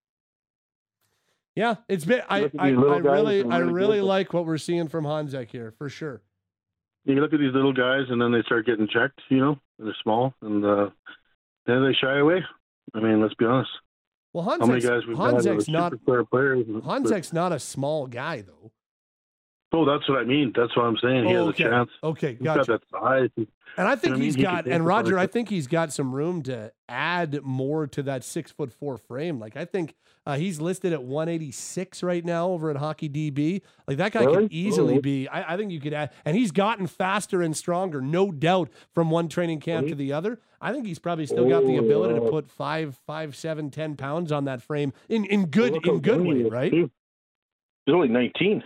Yeah, it's been. I really like what we're seeing from Honzek here for sure. You look at these little guys, and then they start getting checked. And they're small, and then they shy away. I mean, let's be honest. Well, Honzek's not a small guy, though. Oh, that's what I mean. That's what I'm saying. He has a chance. Okay, gotcha. He's got that size. And I think and Roger, I think he's got some room to add more to that 6'4" frame. Like, I think he's listed at 186 right now over at Hockey DB. Like, that guy could easily be, I think you could add, and he's gotten faster and stronger, no doubt, from one training camp to the other. I think he's probably still got the ability to put 5, 7, 10 pounds on that frame in good weight, right? He's only 19.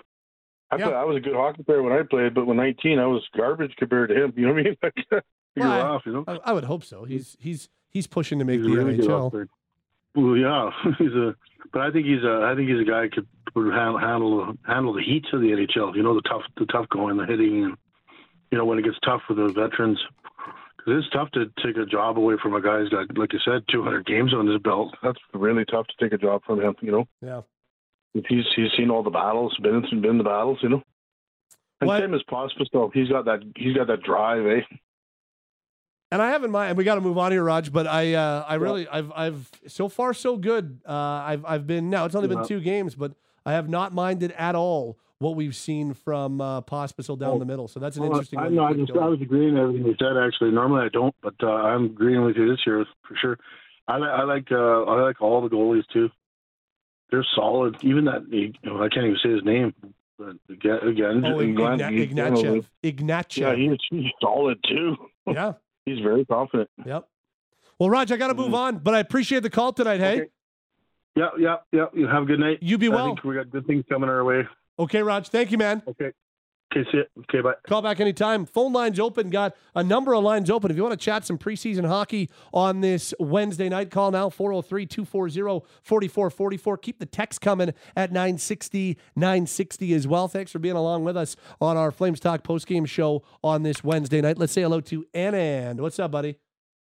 I was a good hockey player when I played, but when 19, I was garbage compared to him. You know what I mean? I would hope so. He's pushing to make the really NHL. Well, yeah, but I think he's a guy who could handle the heat of the NHL. The tough going, the hitting, and when it gets tough for the veterans. Because it's tough to take a job away from a guy who's got, like you said, 200 games on his belt. That's really tough to take a job from him. Yeah. He's seen all the battles, been in the battles, And same as Pospisil, he's got that drive, eh? And I have in mind, and we got to move on here, Raj. But I've so far so good. I've been now. It's only been 2 games, but I have not minded at all what we've seen from Pospisil down the middle. So that's an interesting. I was agreeing with everything you said. Actually, normally I don't, but I'm agreeing with you this year for sure. I like all the goalies too. They're solid. Even that, I can't even say his name. But again, Ignatchev. Yeah, he's solid too. Yeah, he's very confident. Yep. Well, Raj, I got to move on, but I appreciate the call tonight. Hey. Okay. Yeah. You have a good night. You be well. I think we got good things coming our way. Okay, Raj. Thank you, man. Okay, see you. Okay, bye. Call back anytime. Phone lines open. Got a number of lines open. If you want to chat some preseason hockey on this Wednesday night, call now, 403-240-4444. Keep the text coming at 960 as well. Thanks for being along with us on our Flames Talk postgame show on this Wednesday night. Let's say hello to Anand. What's up, buddy?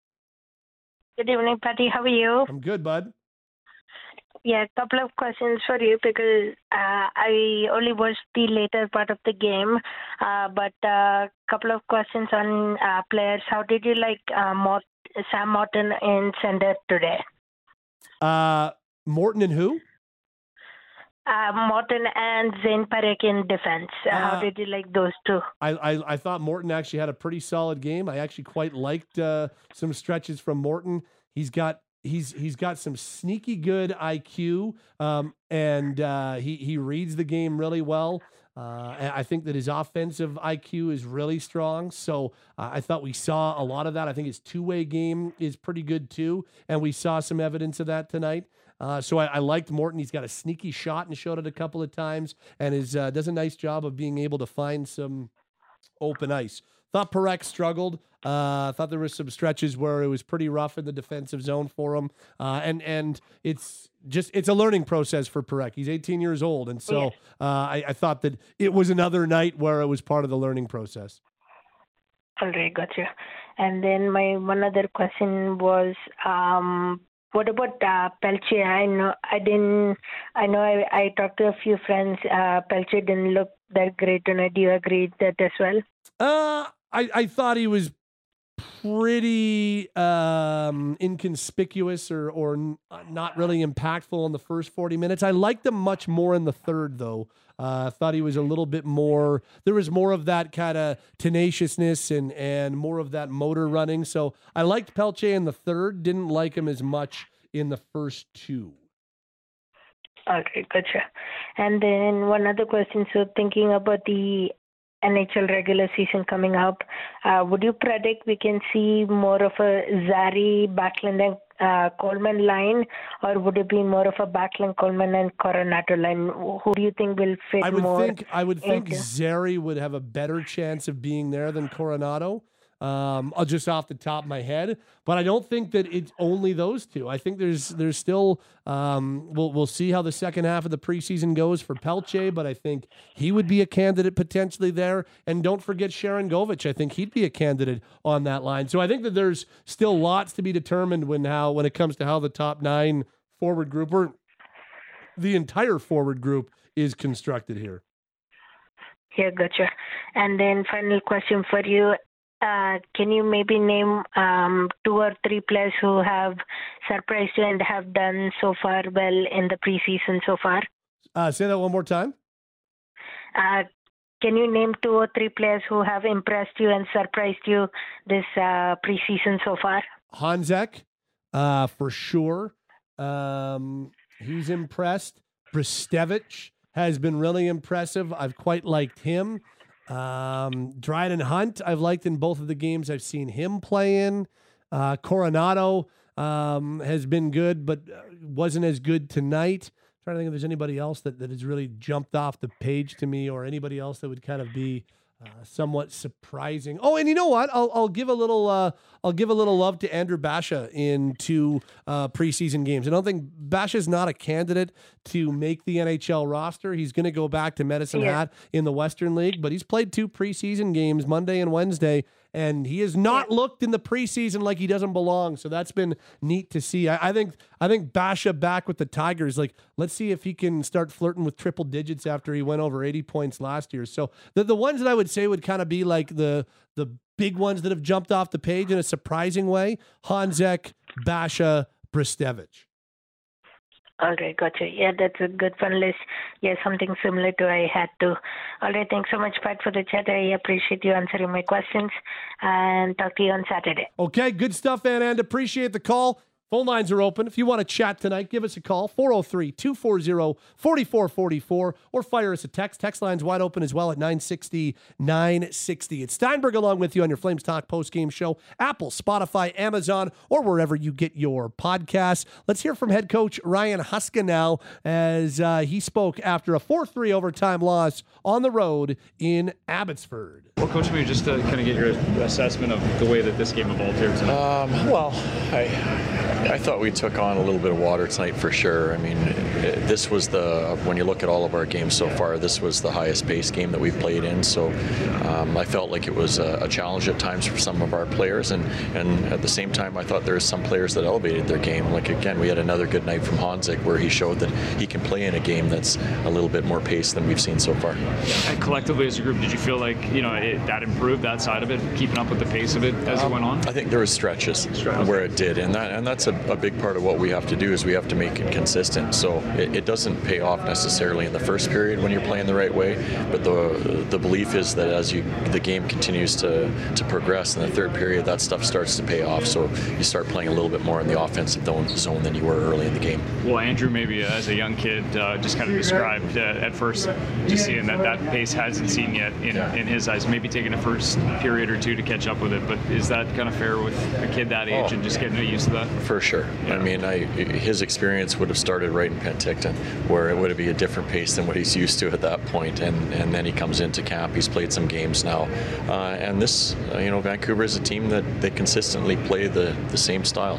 Good evening, Patty. How are you? I'm good, bud. Yeah, a couple of questions for you because I only watched the later part of the game, but a couple of questions on players. How did you like Sam Motten in center today? Morton and who? Morton and Zane Parekh in defense. How did you like those two? I thought Morton actually had a pretty solid game. I actually quite liked some stretches from Morton. He's got some sneaky good IQ, and he reads the game really well. And I think that his offensive IQ is really strong. So I thought we saw a lot of that. I think his two-way game is pretty good too, and we saw some evidence of that tonight. So I liked Morton. He's got a sneaky shot and showed it a couple of times, and does a nice job of being able to find some open ice. Thought Parekh struggled. Thought there were some stretches where it was pretty rough in the defensive zone for him. And it's a learning process for Parekh. He's 18 years old, and so I thought that it was another night where it was part of the learning process. All right, gotcha. And then my one other question was, what about Pelche? I talked to a few friends. Pelche didn't look that great tonight. Do you agree with that as well? I thought he was pretty inconspicuous or not really impactful in the first 40 minutes. I liked him much more in the third, though. I thought he was a little bit more, there was more of that kind of tenaciousness and more of that motor running. So I liked Pelche in the third, didn't like him as much in the first two. Okay, gotcha. And then one other question. So thinking about the NHL regular season coming up, would you predict we can see more of a Zary, Backlund, and Coleman line, or would it be more of a Backlund, Coleman, and Coronato line? Who do you think will fit more? I would think Zary would have a better chance of being there than Coronato. Just off the top of my head, but I don't think that it's only those two. I think there's still we'll see how the second half of the preseason goes for Pelche, but I think he would be a candidate potentially there. And don't forget Sharangovich. I think he'd be a candidate on that line. So I think that there's still lots to be determined when it comes to how the top 9 forward group or the entire forward group is constructed here. Yeah, gotcha. And then final question for you. Can you maybe name 2 or 3 players who have surprised you and have done so far well in the preseason so far? Say that one more time. Can you name 2 or 3 players who have impressed you and surprised you this preseason so far? Hanzek, for sure. He's impressed. Brzustewicz has been really impressive. I've quite liked him. Dryden Hunt, I've liked in both of the games I've seen him play in. Coronato has been good, but wasn't as good tonight. I'm trying to think if there's anybody else that has really jumped off the page to me, or anybody else that would kind of be somewhat surprising. Oh, and you know what? I'll give a little love to Andrew Basha in 2 preseason games. I don't think Basha's not a candidate to make the NHL roster. He's going to go back to Medicine Hat in the Western League, but he's played 2 preseason games, Monday and Wednesday, and he has not looked in the preseason like he doesn't belong. So that's been neat to see. I think Basha back with the Tigers. Like, let's see if he can start flirting with triple digits after he went over 80 points last year. So the ones that I would say would kind of be like the big ones that have jumped off the page in a surprising way: Hanzek, Basha, Brzustewicz. Okay, gotcha. Yeah, that's a good fun list. Yeah, something similar to I had to. All right, thanks so much, Pat, for the chat. I appreciate you answering my questions, and talk to you on Saturday. Okay, good stuff, and appreciate the call. Phone lines are open. If you want to chat tonight, give us a call, 403-240-4444, or fire us a text. Text line's wide open as well at 960-960. It's Steinberg along with you on your Flames Talk postgame show, Apple, Spotify, Amazon, or wherever you get your podcasts. Let's hear from head coach Ryan Huska now as he spoke after a 4-3 overtime loss on the road in Abbotsford. Well, Coach, maybe just to kind of get your assessment of the way that this game evolved here tonight. I thought we took on a little bit of water tonight for sure. I mean, this was when you look at all of our games so far, this was the highest pace game that we've played in. So I felt like it was a challenge at times for some of our players, and at the same time, I thought there were some players that elevated their game. Like again, we had another good night from Honzek where he showed that he can play in a game that's a little bit more pace than we've seen so far. And collectively as a group, did you feel like that improved that side of it, keeping up with the pace of it as it went on? I think there was stretches where it did, and that's a big part of what we have to do is we have to make it consistent. So it doesn't pay off necessarily in the first period when you're playing the right way, but the belief is that as the game continues to progress in the third period, that stuff starts to pay off. So you start playing a little bit more in the offensive zone than you were early in the game. Well, Andrew, maybe as a young kid, just kind of described at first, just seeing that pace hasn't seen yet in his eyes. Maybe taking a first period or two to catch up with it, but is that kind of fair with a kid that age and just getting used to that? For sure. Yeah. I mean, his experience would have started right in Penticton, where it would be a different pace than what he's used to at that point, and then he comes into camp. He's played some games now, and this, Vancouver is a team that they consistently play the same style,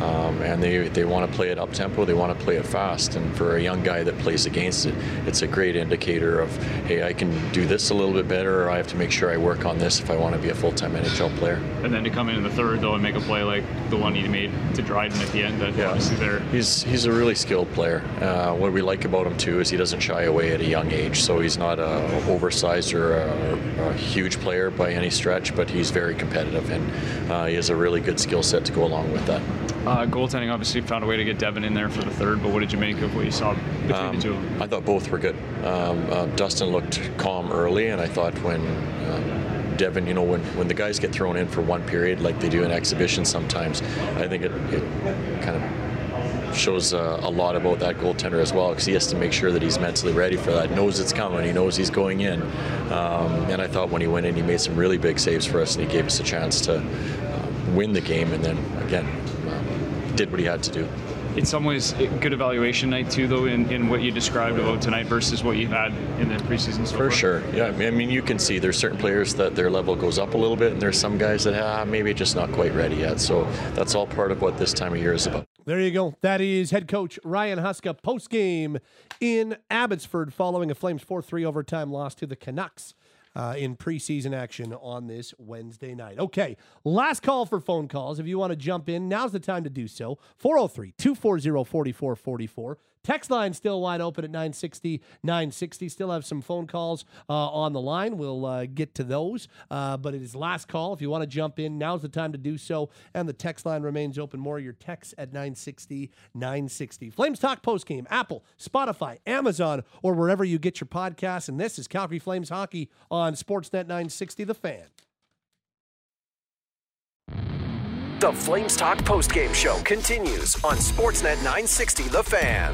and they want to play it up tempo. They want to play it fast, and for a young guy that plays against it, it's a great indicator of, hey, I can do this a little bit better, or I have to make sure I work on this if I want to be a full-time NHL player. And then to come in the third, though, and make a play like the one he made to Dryden at the end, obviously there. He's a really skilled player. What we like about him, too, is he doesn't shy away at a young age, so he's not oversized or a huge player by any stretch, but he's very competitive, and he has a really good skill set to go along with that. Goaltending obviously found a way to get Devin in there for the third, but what did you make of what you saw between the two of them? I thought both were good. Dustin looked calm early, and I thought when Devin, when the guys get thrown in for one period like they do in exhibition sometimes, I think it kind of shows a lot about that goaltender as well, because he has to make sure that he's mentally ready for that, knows it's coming, he knows he's going in. And I thought when he went in, he made some really big saves for us, and he gave us a chance to win the game, and then again did what he had to do. In some ways, good evaluation night too, though, in what you described about tonight versus what you've had in the preseason so far. For sure, yeah. I mean, you can see there's certain players that their level goes up a little bit, and there's some guys that maybe just not quite ready yet. So that's all part of what this time of year is about. There you go. That is head coach Ryan Huska post-game in Abbotsford following a Flames 4-3 overtime loss to the Canucks in preseason action on this Wednesday night. Okay, last call for phone calls. If you want to jump in, now's the time to do so. 403-240-4444. Text line still wide open at 960-960. Still have some phone calls on the line. We'll get to those. But it is last call. If you want to jump in, now's the time to do so. And the text line remains open. More of your texts at 960-960. Flames Talk postgame, Apple, Spotify, Amazon, or wherever you get your podcasts. And this is Calgary Flames Hockey on Sportsnet 960, The Fan. The Flames Talk postgame show continues on Sportsnet 960 The Fan.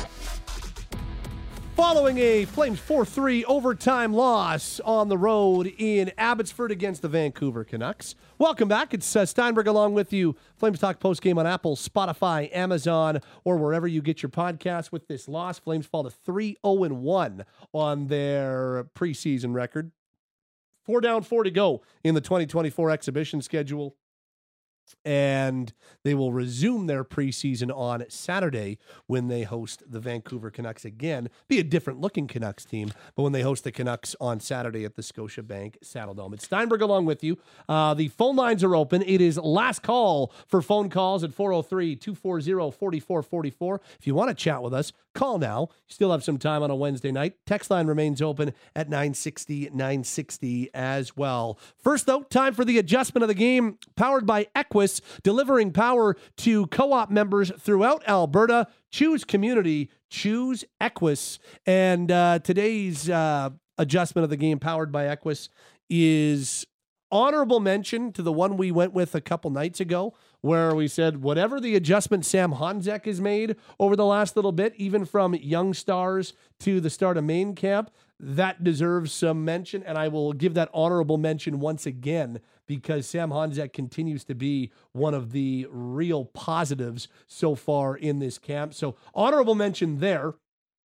Following a Flames 4-3 overtime loss on the road in Abbotsford against the Vancouver Canucks. Welcome back. It's Steinberg along with you. Flames Talk postgame on Apple, Spotify, Amazon, or wherever you get your podcasts. With this loss, Flames fall to 3-0-1 on their preseason record. 4 down, 4 to go in the 2024 exhibition schedule. And they will resume their preseason on Saturday when they host the Vancouver Canucks again. Be a different looking Canucks team, but when they host the Canucks on Saturday at the Scotiabank Saddledome. It's Steinberg along with you. The phone lines are open. It is last call for phone calls at 403-240-4444. If you want to chat with us, call now. You still have some time on a Wednesday night. Text line remains open at 960-960 as well. First, though, time for the adjustment of the game, powered by Equus, delivering power to co-op members throughout Alberta. Choose community, choose Equus. And today's adjustment of the game, powered by Equus, is honorable mention to the one we went with a couple nights ago, where we said whatever the adjustment Sam Honzek has made over the last little bit, even from young stars to the start of main camp, that deserves some mention. And I will give that honorable mention once again, because Sam Honzek continues to be one of the real positives so far in this camp. So honorable mention there.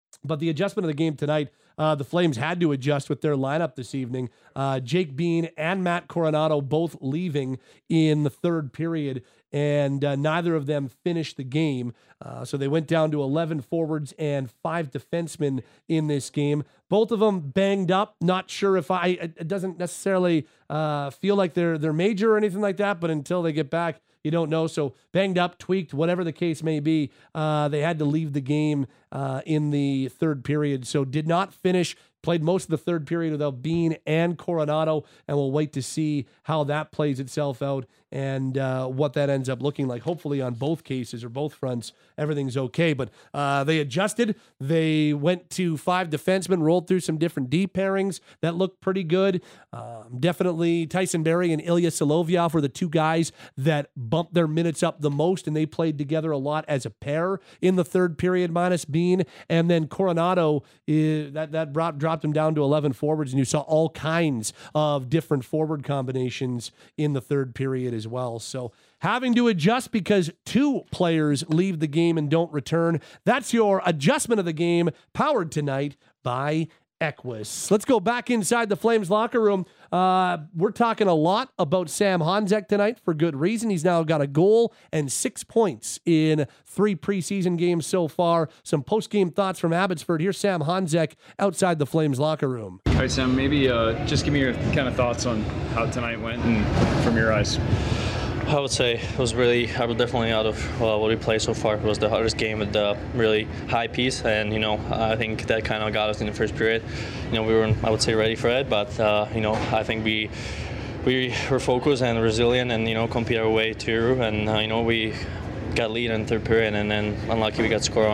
But the adjustment of the game tonight, the Flames had to adjust with their lineup this evening. Jake Bean and Matt Coronado both leaving in the third period, and neither of them finished the game. So they went down to 11 forwards and 5 defensemen in this game. Both of them banged up. Not sure if it doesn't necessarily feel like they're major or anything like that, but until they get back, you don't know. So banged up, tweaked, whatever the case may be, they had to leave the game in the third period. So did not finish, played most of the third period without Bean and Coronado, and we'll wait to see how that plays itself out and what that ends up looking like. Hopefully on both cases or both fronts, everything's okay. But they adjusted. They went to 5 defensemen, rolled through some different D pairings that looked pretty good. Definitely Tyson Barrie and Ilya Solovyov were the 2 guys that bumped their minutes up the most, and they played together a lot as a pair in the third period, minus Bean. And then Coronado, that dropped him down to 11 forwards, and you saw all kinds of different forward combinations in the third period as well. So having to adjust because 2 players leave the game and don't return. That's your adjustment of the game, powered tonight by Equus. Let's go back inside the Flames locker room. We're talking a lot about Sam Honzek tonight for good reason. He's now got a goal and 6 points in 3 preseason games so far. Some post-game thoughts from Abbotsford. Here's Sam Honzek outside the Flames locker room. All right, Sam, maybe just give me your kind of thoughts on how tonight went and from your eyes. I would say it was definitely out of what we played so far. It was the hardest game with the really high piece, and I think that kind of got us in the first period. We weren't, I would say, ready for it, but I think we were focused and resilient, and compete our way through, and we got lead in the third period, and then unlucky we got scored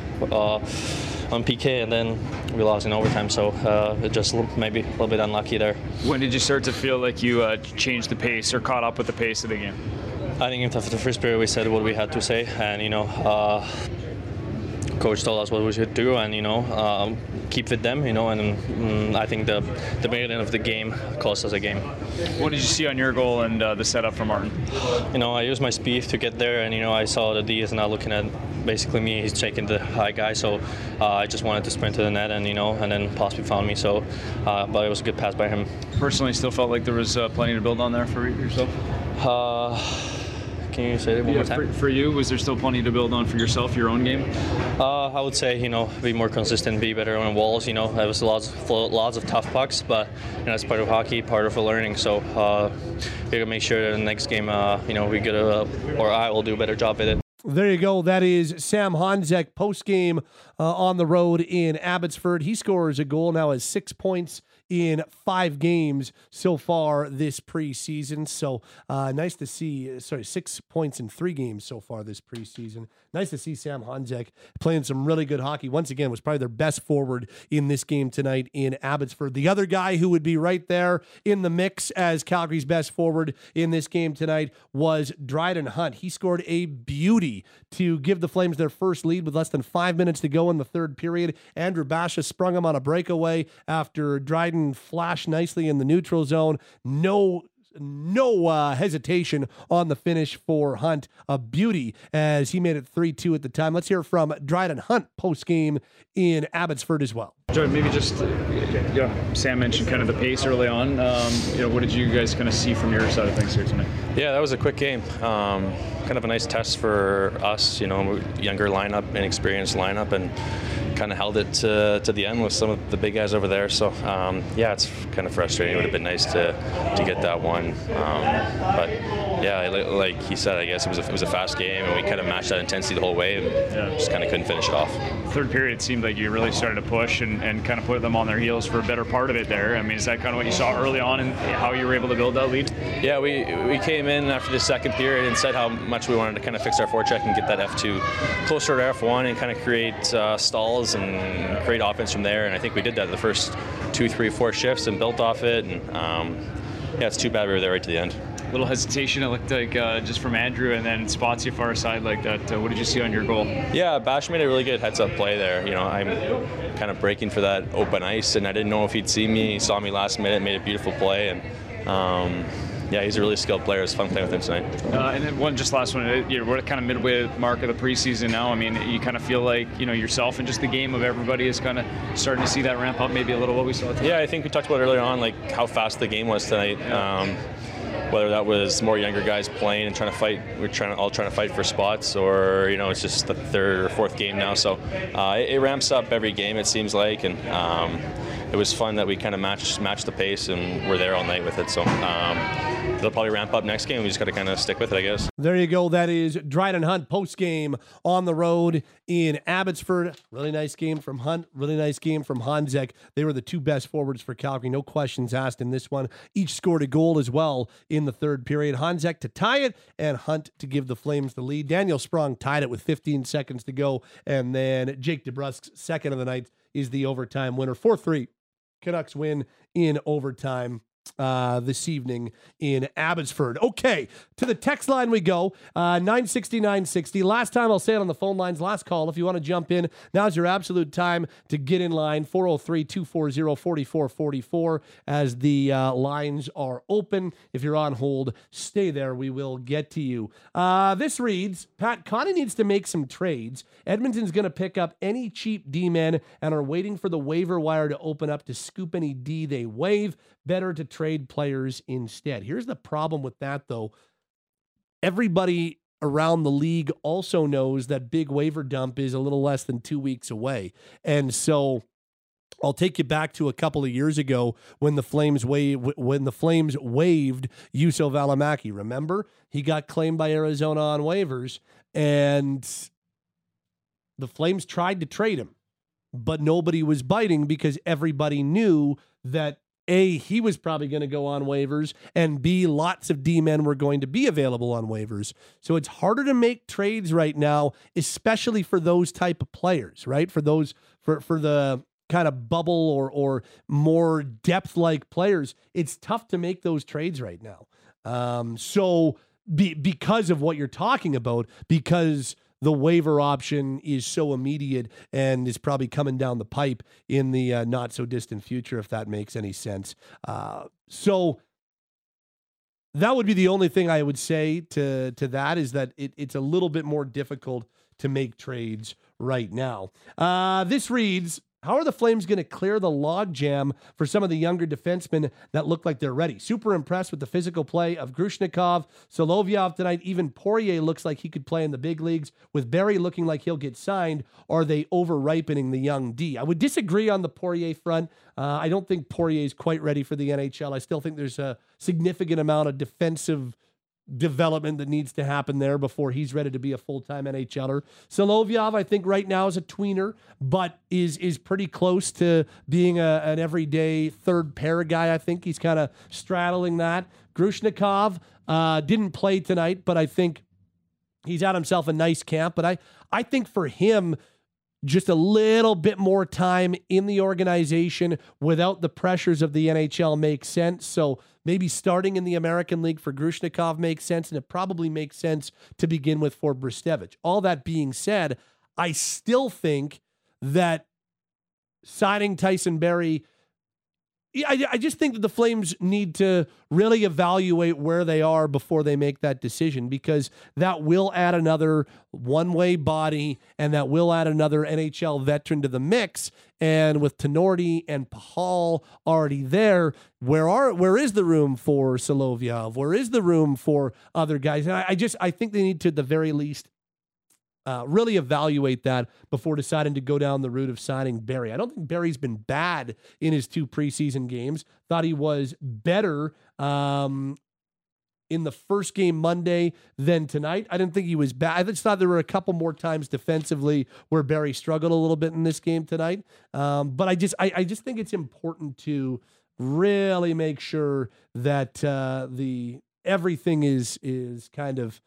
on PK, and then we lost in overtime, so it just maybe a little bit unlucky there. When did you start to feel like you changed the pace or caught up with the pace of the game? I think after the first period we said what we had to say, and coach told us what we should do, and keep with them, and I think the beginning of the game cost us a game. What did you see on your goal and the setup for Martin? I used my speed to get there, and I saw the D is not looking at basically me. He's taking the high guy, so I just wanted to sprint to the net, and then possibly found me. So, but it was a good pass by him. Personally, still felt like there was plenty to build on there for yourself. Can you say that one more time? For you, was there still plenty to build on for yourself, your own game? I would say, be more consistent, be better on walls. There was lots of tough pucks, but that's part of hockey, part of a learning. So we got to make sure that in the next game, we get or I will do a better job with it. There you go. That is Sam Honzek post-game on the road in Abbotsford. He scores a goal, now has 6 points in 5 games so far this preseason. So nice to see, 6 points in 3 games so far this preseason. Nice to see Sam Honzek playing some really good hockey. Once again, was probably their best forward in this game tonight in Abbotsford. The other guy who would be right there in the mix as Calgary's best forward in this game tonight was Dryden Hunt. He scored a beauty to give the Flames their first lead with less than 5 minutes to go in the third period. Andrew Basha sprung him on a breakaway after Dryden flashed nicely in the neutral zone. No hesitation on the finish for Hunt. A beauty as he made it 3-2 at the time. Let's hear from Dryden Hunt post-game in Abbotsford as well. Jordan, maybe just, Sam mentioned kind of the pace early on. What did you guys kind of see from your side of things here tonight? Yeah, that was a quick game. Kind of a nice test for us, younger lineup, inexperienced lineup, and kind of held it to the end with some of the big guys over there. So, it's kind of frustrating. It would have been nice to get that one. But, yeah, like he said, I guess it was a fast game, and we kind of matched that intensity the whole way and just kind of couldn't finish it off. Third period, it seemed like you really started to push and kind of put them on their heels for a better part of it there. I mean, is that kind of what you saw early on and how you were able to build that lead? Yeah, we came in after the second period and said how much we wanted to kind of fix our forecheck and get that F2 closer to F1 and kind of create stalls and create offense from there. And I think we did that the first 2, 3, 4 shifts and built off it. And it's too bad we were there right to the end. A little hesitation, it looked like, just from Andrew, and then spots you far side like that. What did you see on your goal? Yeah, Bash made a really good heads-up play there. I'm kind of breaking for that open ice, and I didn't know if he'd see me. He saw me last minute, made a beautiful play, and yeah, he's a really skilled player. It's fun playing with him tonight. And then last one. We're kind of midway mark of the preseason now. I mean, you kind of feel like, yourself and just the game of everybody is kind of starting to see that ramp up maybe a little, what we saw tonight. Yeah, I think we talked about earlier on, like how fast the game was tonight. Whether that was more younger guys playing and trying to fight, all trying to fight for spots, or it's just the third or fourth game now. So it ramps up every game, it seems like, and it was fun that we kind of matched the pace and we're there all night with it. So they'll probably ramp up next game. We just got to kind of stick with it, I guess. There you go. That is Dryden Hunt post-game on the road in Abbotsford. Really nice game from Hunt. Really nice game from Honzek. They were the two best forwards for Calgary. No questions asked in this one. Each scored a goal as well in the third period. Honzek to tie it and Hunt to give the Flames the lead. Daniel Sprong tied it with 15 seconds to go. And then Jake DeBrusk's second of the night is the overtime winner. 4-3. Canucks win in overtime this evening in Abbotsford. Okay, to the text line we go, 960-960. Last time, I'll say it on the phone lines, last call. If you want to jump in, now's your absolute time to get in line, 403-240-4444, as the lines are open. If you're on hold, stay there. We will get to you. This reads, Pat, Connie needs to make some trades. Edmonton's going to pick up any cheap D-men and are waiting for the waiver wire to open up to scoop any D they waive. Better to trade players instead. Here's the problem with that, though. Everybody around the league also knows that big waiver dump is a little less than 2 weeks away. And so I'll take you back to a couple of years ago when the Flames waived Juuso Välimäki. Remember? He got claimed by Arizona on waivers, and the Flames tried to trade him, but nobody was biting because everybody knew that A, he was probably going to go on waivers, and B, lots of D-men were going to be available on waivers. So it's harder to make trades right now, especially for those type of players, right? For those, for the kind of bubble or more depth-like players, it's tough to make those trades right now. Because of what you're talking about, because the waiver option is so immediate and is probably coming down the pipe in the not so distant future, if that makes any sense. So that would be the only thing I would say to that, is that it's a little bit more difficult to make trades right now. This reads, how are the Flames going to clear the logjam for some of the younger defensemen that look like they're ready? Super impressed with the physical play of Grushnikov, Solovyov tonight. Even Poirier looks like he could play in the big leagues. With Barrie looking like he'll get signed, are they over-ripening the young D? I would disagree on the Poirier front. I don't think Poirier is quite ready for the NHL. I still think there's a significant amount of defensive development that needs to happen there before he's ready to be a full-time NHLer. Solovyov, I think right now is a tweener, but is pretty close to being an everyday third pair guy. I think he's kind of straddling that. Grushnikov didn't play tonight, but I think he's had himself a nice camp. But I think for him, just a little bit more time in the organization without the pressures of the NHL makes sense. So maybe starting in the American League for Grushnikov makes sense, and it probably makes sense to begin with for Brzustewicz. All that being said, I still think that signing Tyson Barrie, I just think that the Flames need to really evaluate where they are before they make that decision, because that will add another one-way body and that will add another NHL veteran to the mix. And with Tinordi and Pahal already there, where is the room for Solovyov? Where is the room for other guys? And I think they need to, at the very least, really evaluate that before deciding to go down the route of signing Barrie. I don't think Barrie's been bad in his 2 preseason games. Thought he was better in the first game Monday than tonight. I didn't think he was bad. I just thought there were a couple more times defensively where Barrie struggled a little bit in this game tonight. But I just think it's important to really make sure that everything is kind of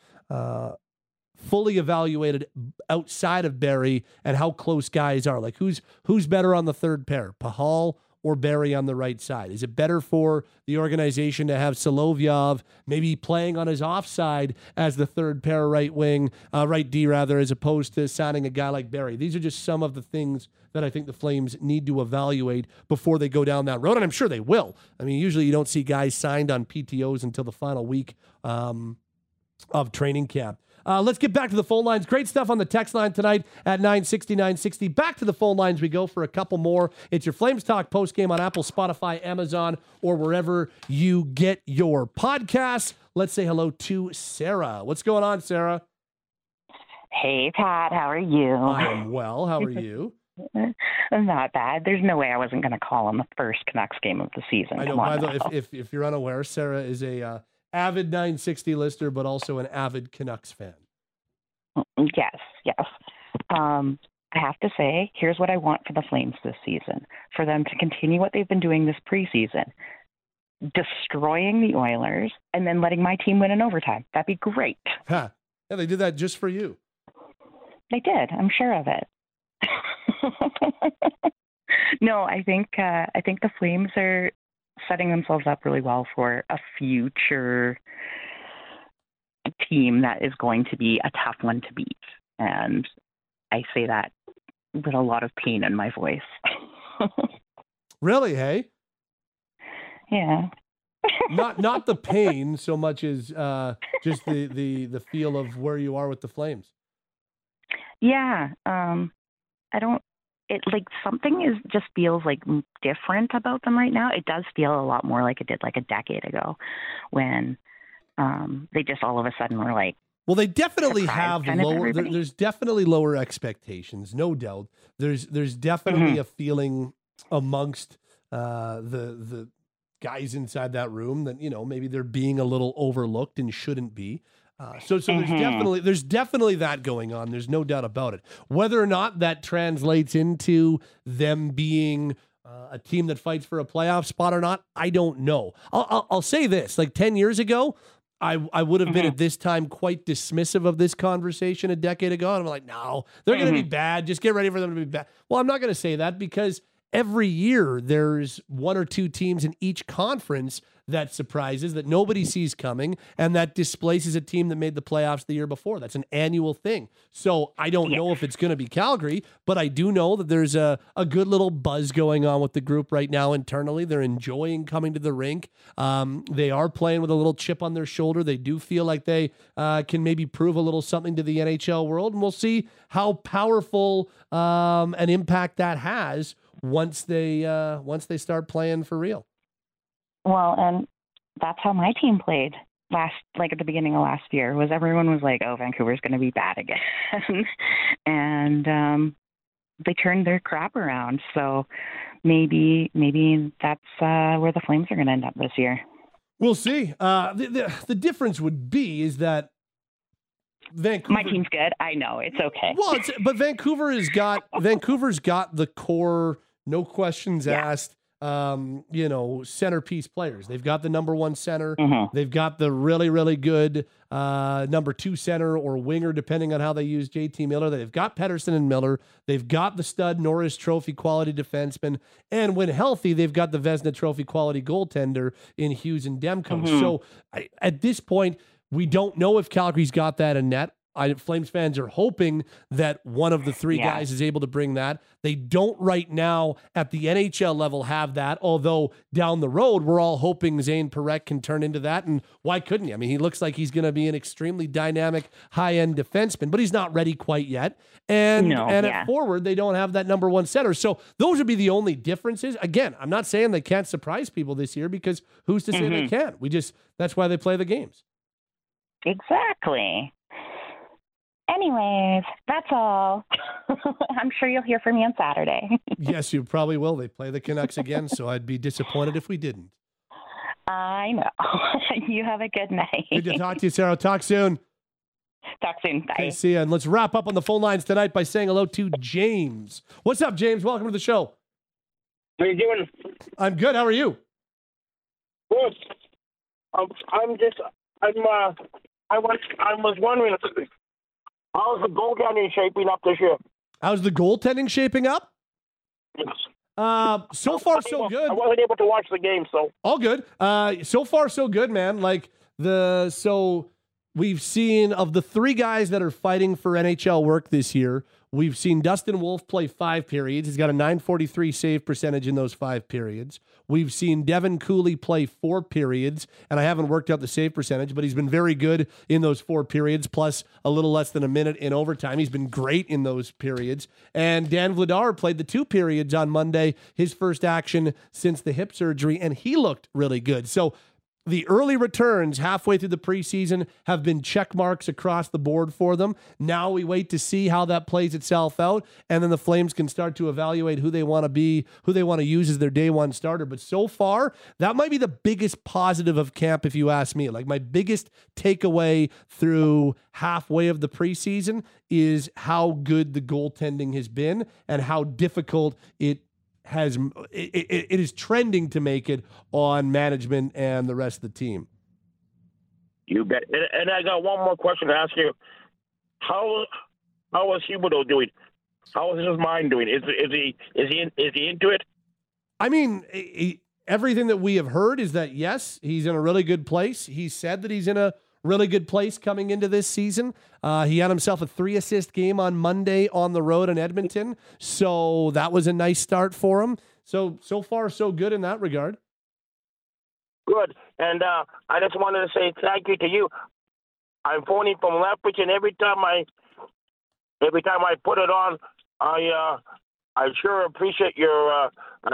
fully evaluated outside of Barrie and how close guys are. Like who's better on the third pair, Pahal or Barrie on the right side? Is it better for the organization to have Solovyov maybe playing on his offside as the third pair right D rather, as opposed to signing a guy like Barrie? These are just some of the things that I think the Flames need to evaluate before they go down that road, and I'm sure they will. I mean, usually you don't see guys signed on PTOs until the final week of training camp. Let's get back to the phone lines. Great stuff on the text line tonight at 960. Back to the phone lines we go for a couple more. It's your Flames Talk postgame on Apple, Spotify, Amazon, or wherever you get your podcasts. Let's say hello to Sarah. What's going on, Sarah? Hey, Pat. How are you? I am well. How are you? Not bad. There's no way I wasn't going to call on the first Canucks game of the season. I know. By the way, if you're unaware, Sarah is a avid 960 listener, but also an avid Canucks fan. Yes. I have to say, here's what I want for the Flames this season. For them to continue what they've been doing this preseason, destroying the Oilers, and then letting my team win in overtime. That'd be great. Huh. Yeah, they did that just for you. They did. I'm sure of it. No, I think the Flames are setting themselves up really well for a future team that is going to be a tough one to beat. And I say that with a lot of pain in my voice. Really, hey? Yeah. not the pain so much as just the feel of where you are with the Flames. Yeah. Something just feels like different about them right now. It does feel a lot more like it did like a decade ago when they just all of a sudden were like, well, they definitely have lower. There's definitely lower expectations, no doubt. There's definitely a feeling amongst the guys inside that room that, you know, maybe they're being a little overlooked and shouldn't be. So there's definitely that going on. There's no doubt about it. Whether or not that translates into them being a team that fights for a playoff spot or not, I don't know. I'll say this: like 10 years ago, I would have been at this time quite dismissive of this conversation a decade ago. And I'm like, no, they're going to be bad. Just get ready for them to be bad. Well, I'm not going to say that because every year there's one or two teams in each conference that surprises, that nobody sees coming, and that displaces a team that made the playoffs the year before. That's an annual thing. So I don't know if it's going to be Calgary, but I do know that there's a good little buzz going on with the group right now internally. They're enjoying coming to the rink. They are playing with a little chip on their shoulder. They do feel like they can maybe prove a little something to the NHL world, and we'll see how powerful an impact that has once they start playing for real. Well, and that's how my team played at the beginning of last year. Was everyone was like, "Oh, Vancouver's going to be bad again," and they turned their crap around. So maybe that's where the Flames are going to end up this year. We'll see. The difference would be is that Vancouver. My team's good. I know it's okay. Well, but Vancouver's got the core, no questions asked. Centerpiece players. They've got the number one center. They've got the really, really good number two center or winger, depending on how they use JT Miller. They've got Pettersson and Miller. They've got the stud Norris Trophy quality defenseman. And when healthy, they've got the Vezina Trophy quality goaltender in Hughes and Demko. So at this point, we don't know if Calgary's got that in net. Flames fans are hoping that one of the three guys is able to bring that. They don't right now at the NHL level have that, although down the road, we're all hoping Zane Parekh can turn into that. And why couldn't he? I mean, he looks like he's going to be an extremely dynamic, high-end defenseman, but he's not ready quite yet. And at forward, they don't have that number one center. So those would be the only differences. Again, I'm not saying they can't surprise people this year because who's to say they can't? That's why they play the games. Exactly. Anyways, that's all. I'm sure you'll hear from me on Saturday. Yes, you probably will. They play the Canucks again, so I'd be disappointed if we didn't. I know. You have a good night. Good to talk to you, Sarah. Talk soon. Talk soon. Bye. Okay, see ya. And let's wrap up on the phone lines tonight by saying hello to James. What's up, James? Welcome to the show. How you doing? I'm good. How are you? Good. I was wondering how's the goaltending shaping up this year? How's the goaltending shaping up? Yes. So far, so good. I wasn't able to watch the game, so. All good. So far, so good, man. we've seen, of the three guys that are fighting for NHL work this year, we've seen Dustin Wolf play 5 periods. He's got a .943 save percentage in those 5 periods. We've seen Devin Cooley play 4 periods, and I haven't worked out the save percentage, but he's been very good in those 4 periods, plus a little less than a minute in overtime. He's been great in those periods. And Dan Vladar played the 2 periods on Monday, his first action since the hip surgery, and he looked really good. So the early returns halfway through the preseason have been check marks across the board for them. Now we wait to see how that plays itself out, and then the Flames can start to evaluate who they want to be, who they want to use as their day one starter. But so far, that might be the biggest positive of camp, if you ask me. Like, my biggest takeaway through halfway of the preseason is how good the goaltending has been and how difficult it is trending to make it on management and the rest of the team. You bet. And I got one more question to ask you. How is Huberdeau doing? How is his mind doing? Is he into it? I mean, everything that we have heard is that, yes, he's in a really good place. He said that he's in a really good place coming into this season. He had himself a 3-assist game on Monday on the road in Edmonton. So that was a nice start for him. So far, so good in that regard. Good. And I just wanted to say thank you to you. I'm phoning from Lethbridge, and every time I put it on, I sure appreciate your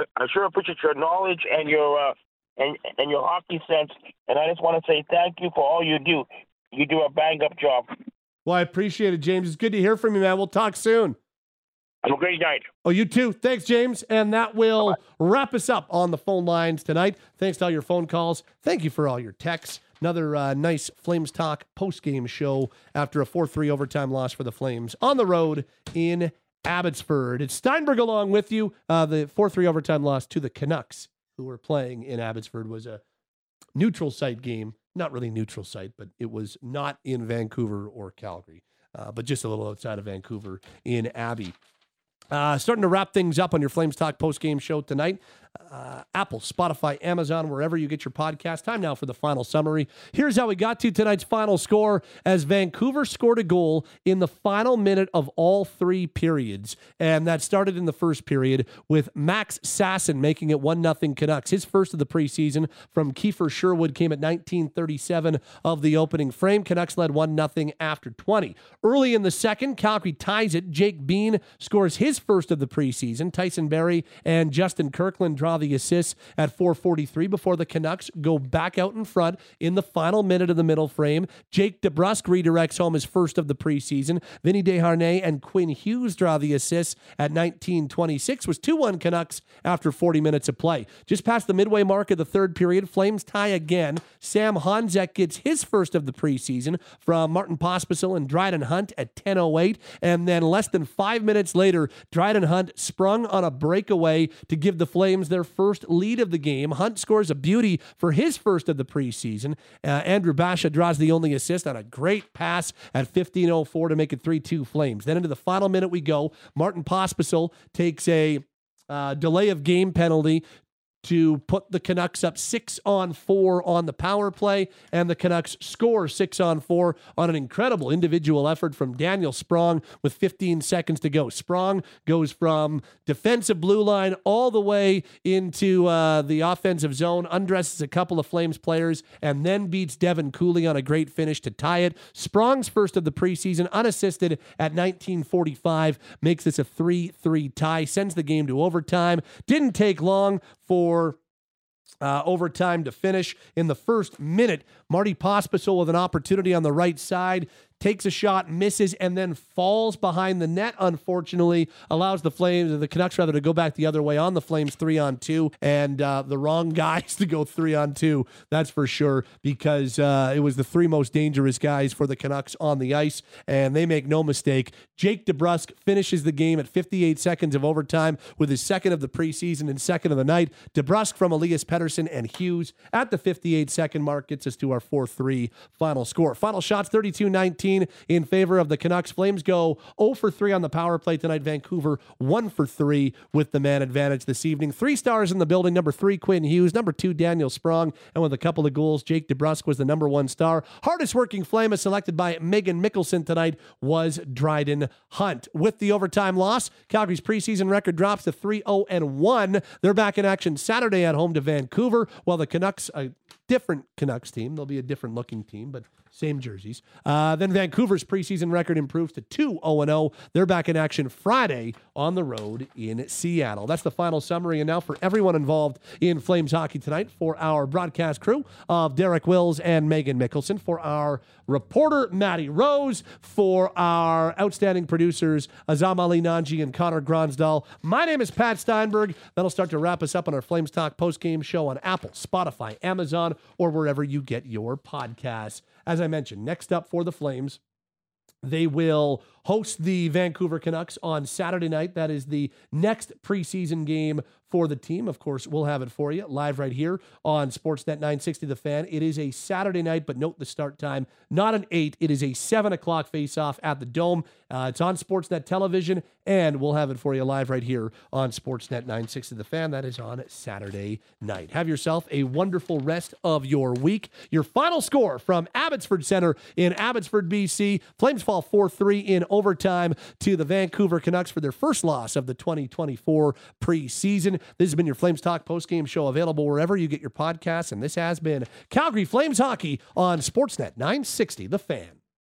knowledge and your and your hockey sense. And I just want to say thank you for all you do. You do a bang-up job. Well, I appreciate it, James. It's good to hear from you, man. We'll talk soon. Have a great night. Oh, you too. Thanks, James. And that will wrap us up on the phone lines tonight. Thanks to all your phone calls. Thank you for all your texts. Another nice Flames Talk post-game show after a 4-3 overtime loss for the Flames on the road in Abbotsford. It's Steinberg along with you. The 4-3 overtime loss to the Canucks, who were playing in Abbotsford, was a neutral site game. Not really neutral site, but it was not in Vancouver or Calgary, but just a little outside of Vancouver in Abbey. Starting to wrap things up on your Flames Talk post-game show tonight. Apple, Spotify, Amazon, wherever you get your podcast. Time now for the final summary. Here's how we got to tonight's final score, as Vancouver scored a goal in the final minute of all 3 periods. And that started in the first period with Max Sasson making it 1-0 Canucks. His first of the preseason from Kiefer Sherwood came at 19:37 of the opening frame. Canucks led 1-0 after 20. Early in the second, Calgary ties it. Jake Bean scores his first of the preseason. Tyson Barrie and Justin Kirkland draw the assists at 4:43 before the Canucks go back out in front in the final minute of the middle frame. Jake DeBrusk redirects home his first of the preseason. Vinny Desharnais and Quinn Hughes draw the assists at 19:26. Was 2-1 Canucks after 40 minutes of play. Just past the midway mark of the third period, Flames tie again. Sam Honzek gets his first of the preseason from Martin Pospisil and Dryden Hunt at 10:08. And then less than 5 minutes later, Dryden Hunt sprung on a breakaway to give the Flames their first lead of the game. Hunt scores a beauty for his first of the preseason. Andrew Basha draws the only assist on a great pass at 15:04 to make it 3-2 Flames. Then into the final minute we go. Martin Pospisil takes a delay of game penalty to put the Canucks up 6-on-4 on the power play, and the Canucks score 6-on-4 on an incredible individual effort from Daniel Sprong with 15 seconds to go. Sprong goes from defensive blue line all the way into the offensive zone, undresses a couple of Flames players, and then beats Devin Cooley on a great finish to tie it. Sprong's first of the preseason, unassisted at 19:45, makes this a 3-3 tie, sends the game to overtime. Didn't take long for overtime to finish. In the first minute, Marty Pospisil with an opportunity on the right side, takes a shot, misses, and then falls behind the net, unfortunately, allows the Canucks to go back the other way on the Flames 3-on-2, and the wrong guys to go 3-on-2, that's for sure, because it was the 3 most dangerous guys for the Canucks on the ice, and they make no mistake. Jake DeBrusk finishes the game at 58 seconds of overtime with his second of the preseason and second of the night. DeBrusk from Elias Pettersson and Hughes at the 58-second mark gets us to our 4-3 final score. Final shots, 32-19 13 in favor of the Canucks. Flames go 0 for 3 on the power play tonight. Vancouver 1 for 3 with the man advantage this evening. 3 stars in the building. Number 3, Quinn Hughes. Number 2, Daniel Sprong. And with a couple of goals, Jake DeBrusk was the number 1 star. Hardest working Flame, as selected by Megan Mickelson tonight, was Dryden Hunt. With the overtime loss, Calgary's preseason record drops to 3-0-1. They're back in action Saturday at home to Vancouver, while the Canucks, a different Canucks team, they'll be a different looking team, but same jerseys. Then Vancouver's preseason record improves to 2-0-0. They're back in action Friday on the road in Seattle. That's the final summary. And now for everyone involved in Flames hockey tonight, for our broadcast crew of Derek Wills and Megan Mickelson, for our reporter Maddie Rose, for our outstanding producers Azam Ali Nanji and Connor Gronsdahl. My name is Pat Steinberg. That'll start to wrap us up on our Flames Talk post-game show on Apple, Spotify, Amazon, or wherever you get your podcasts. As I mentioned, next up for the Flames, they will host the Vancouver Canucks on Saturday night. That is the next preseason game for the team. Of course, we'll have it for you live right here on Sportsnet 960 The Fan. It is a Saturday night, but note the start time, not an 8. It is a 7 o'clock face-off at the Dome. It's on Sportsnet television, and we'll have it for you live right here on Sportsnet 960 The Fan. That is on Saturday night. Have yourself a wonderful rest of your week. Your final score from Abbotsford Center in Abbotsford, BC. Flames fall 4-3 in overtime to the Vancouver Canucks for their first loss of the 2024 preseason. This has been your Flames Talk postgame show, available wherever you get your podcasts, and this has been Calgary Flames Hockey on Sportsnet 960 The Fan.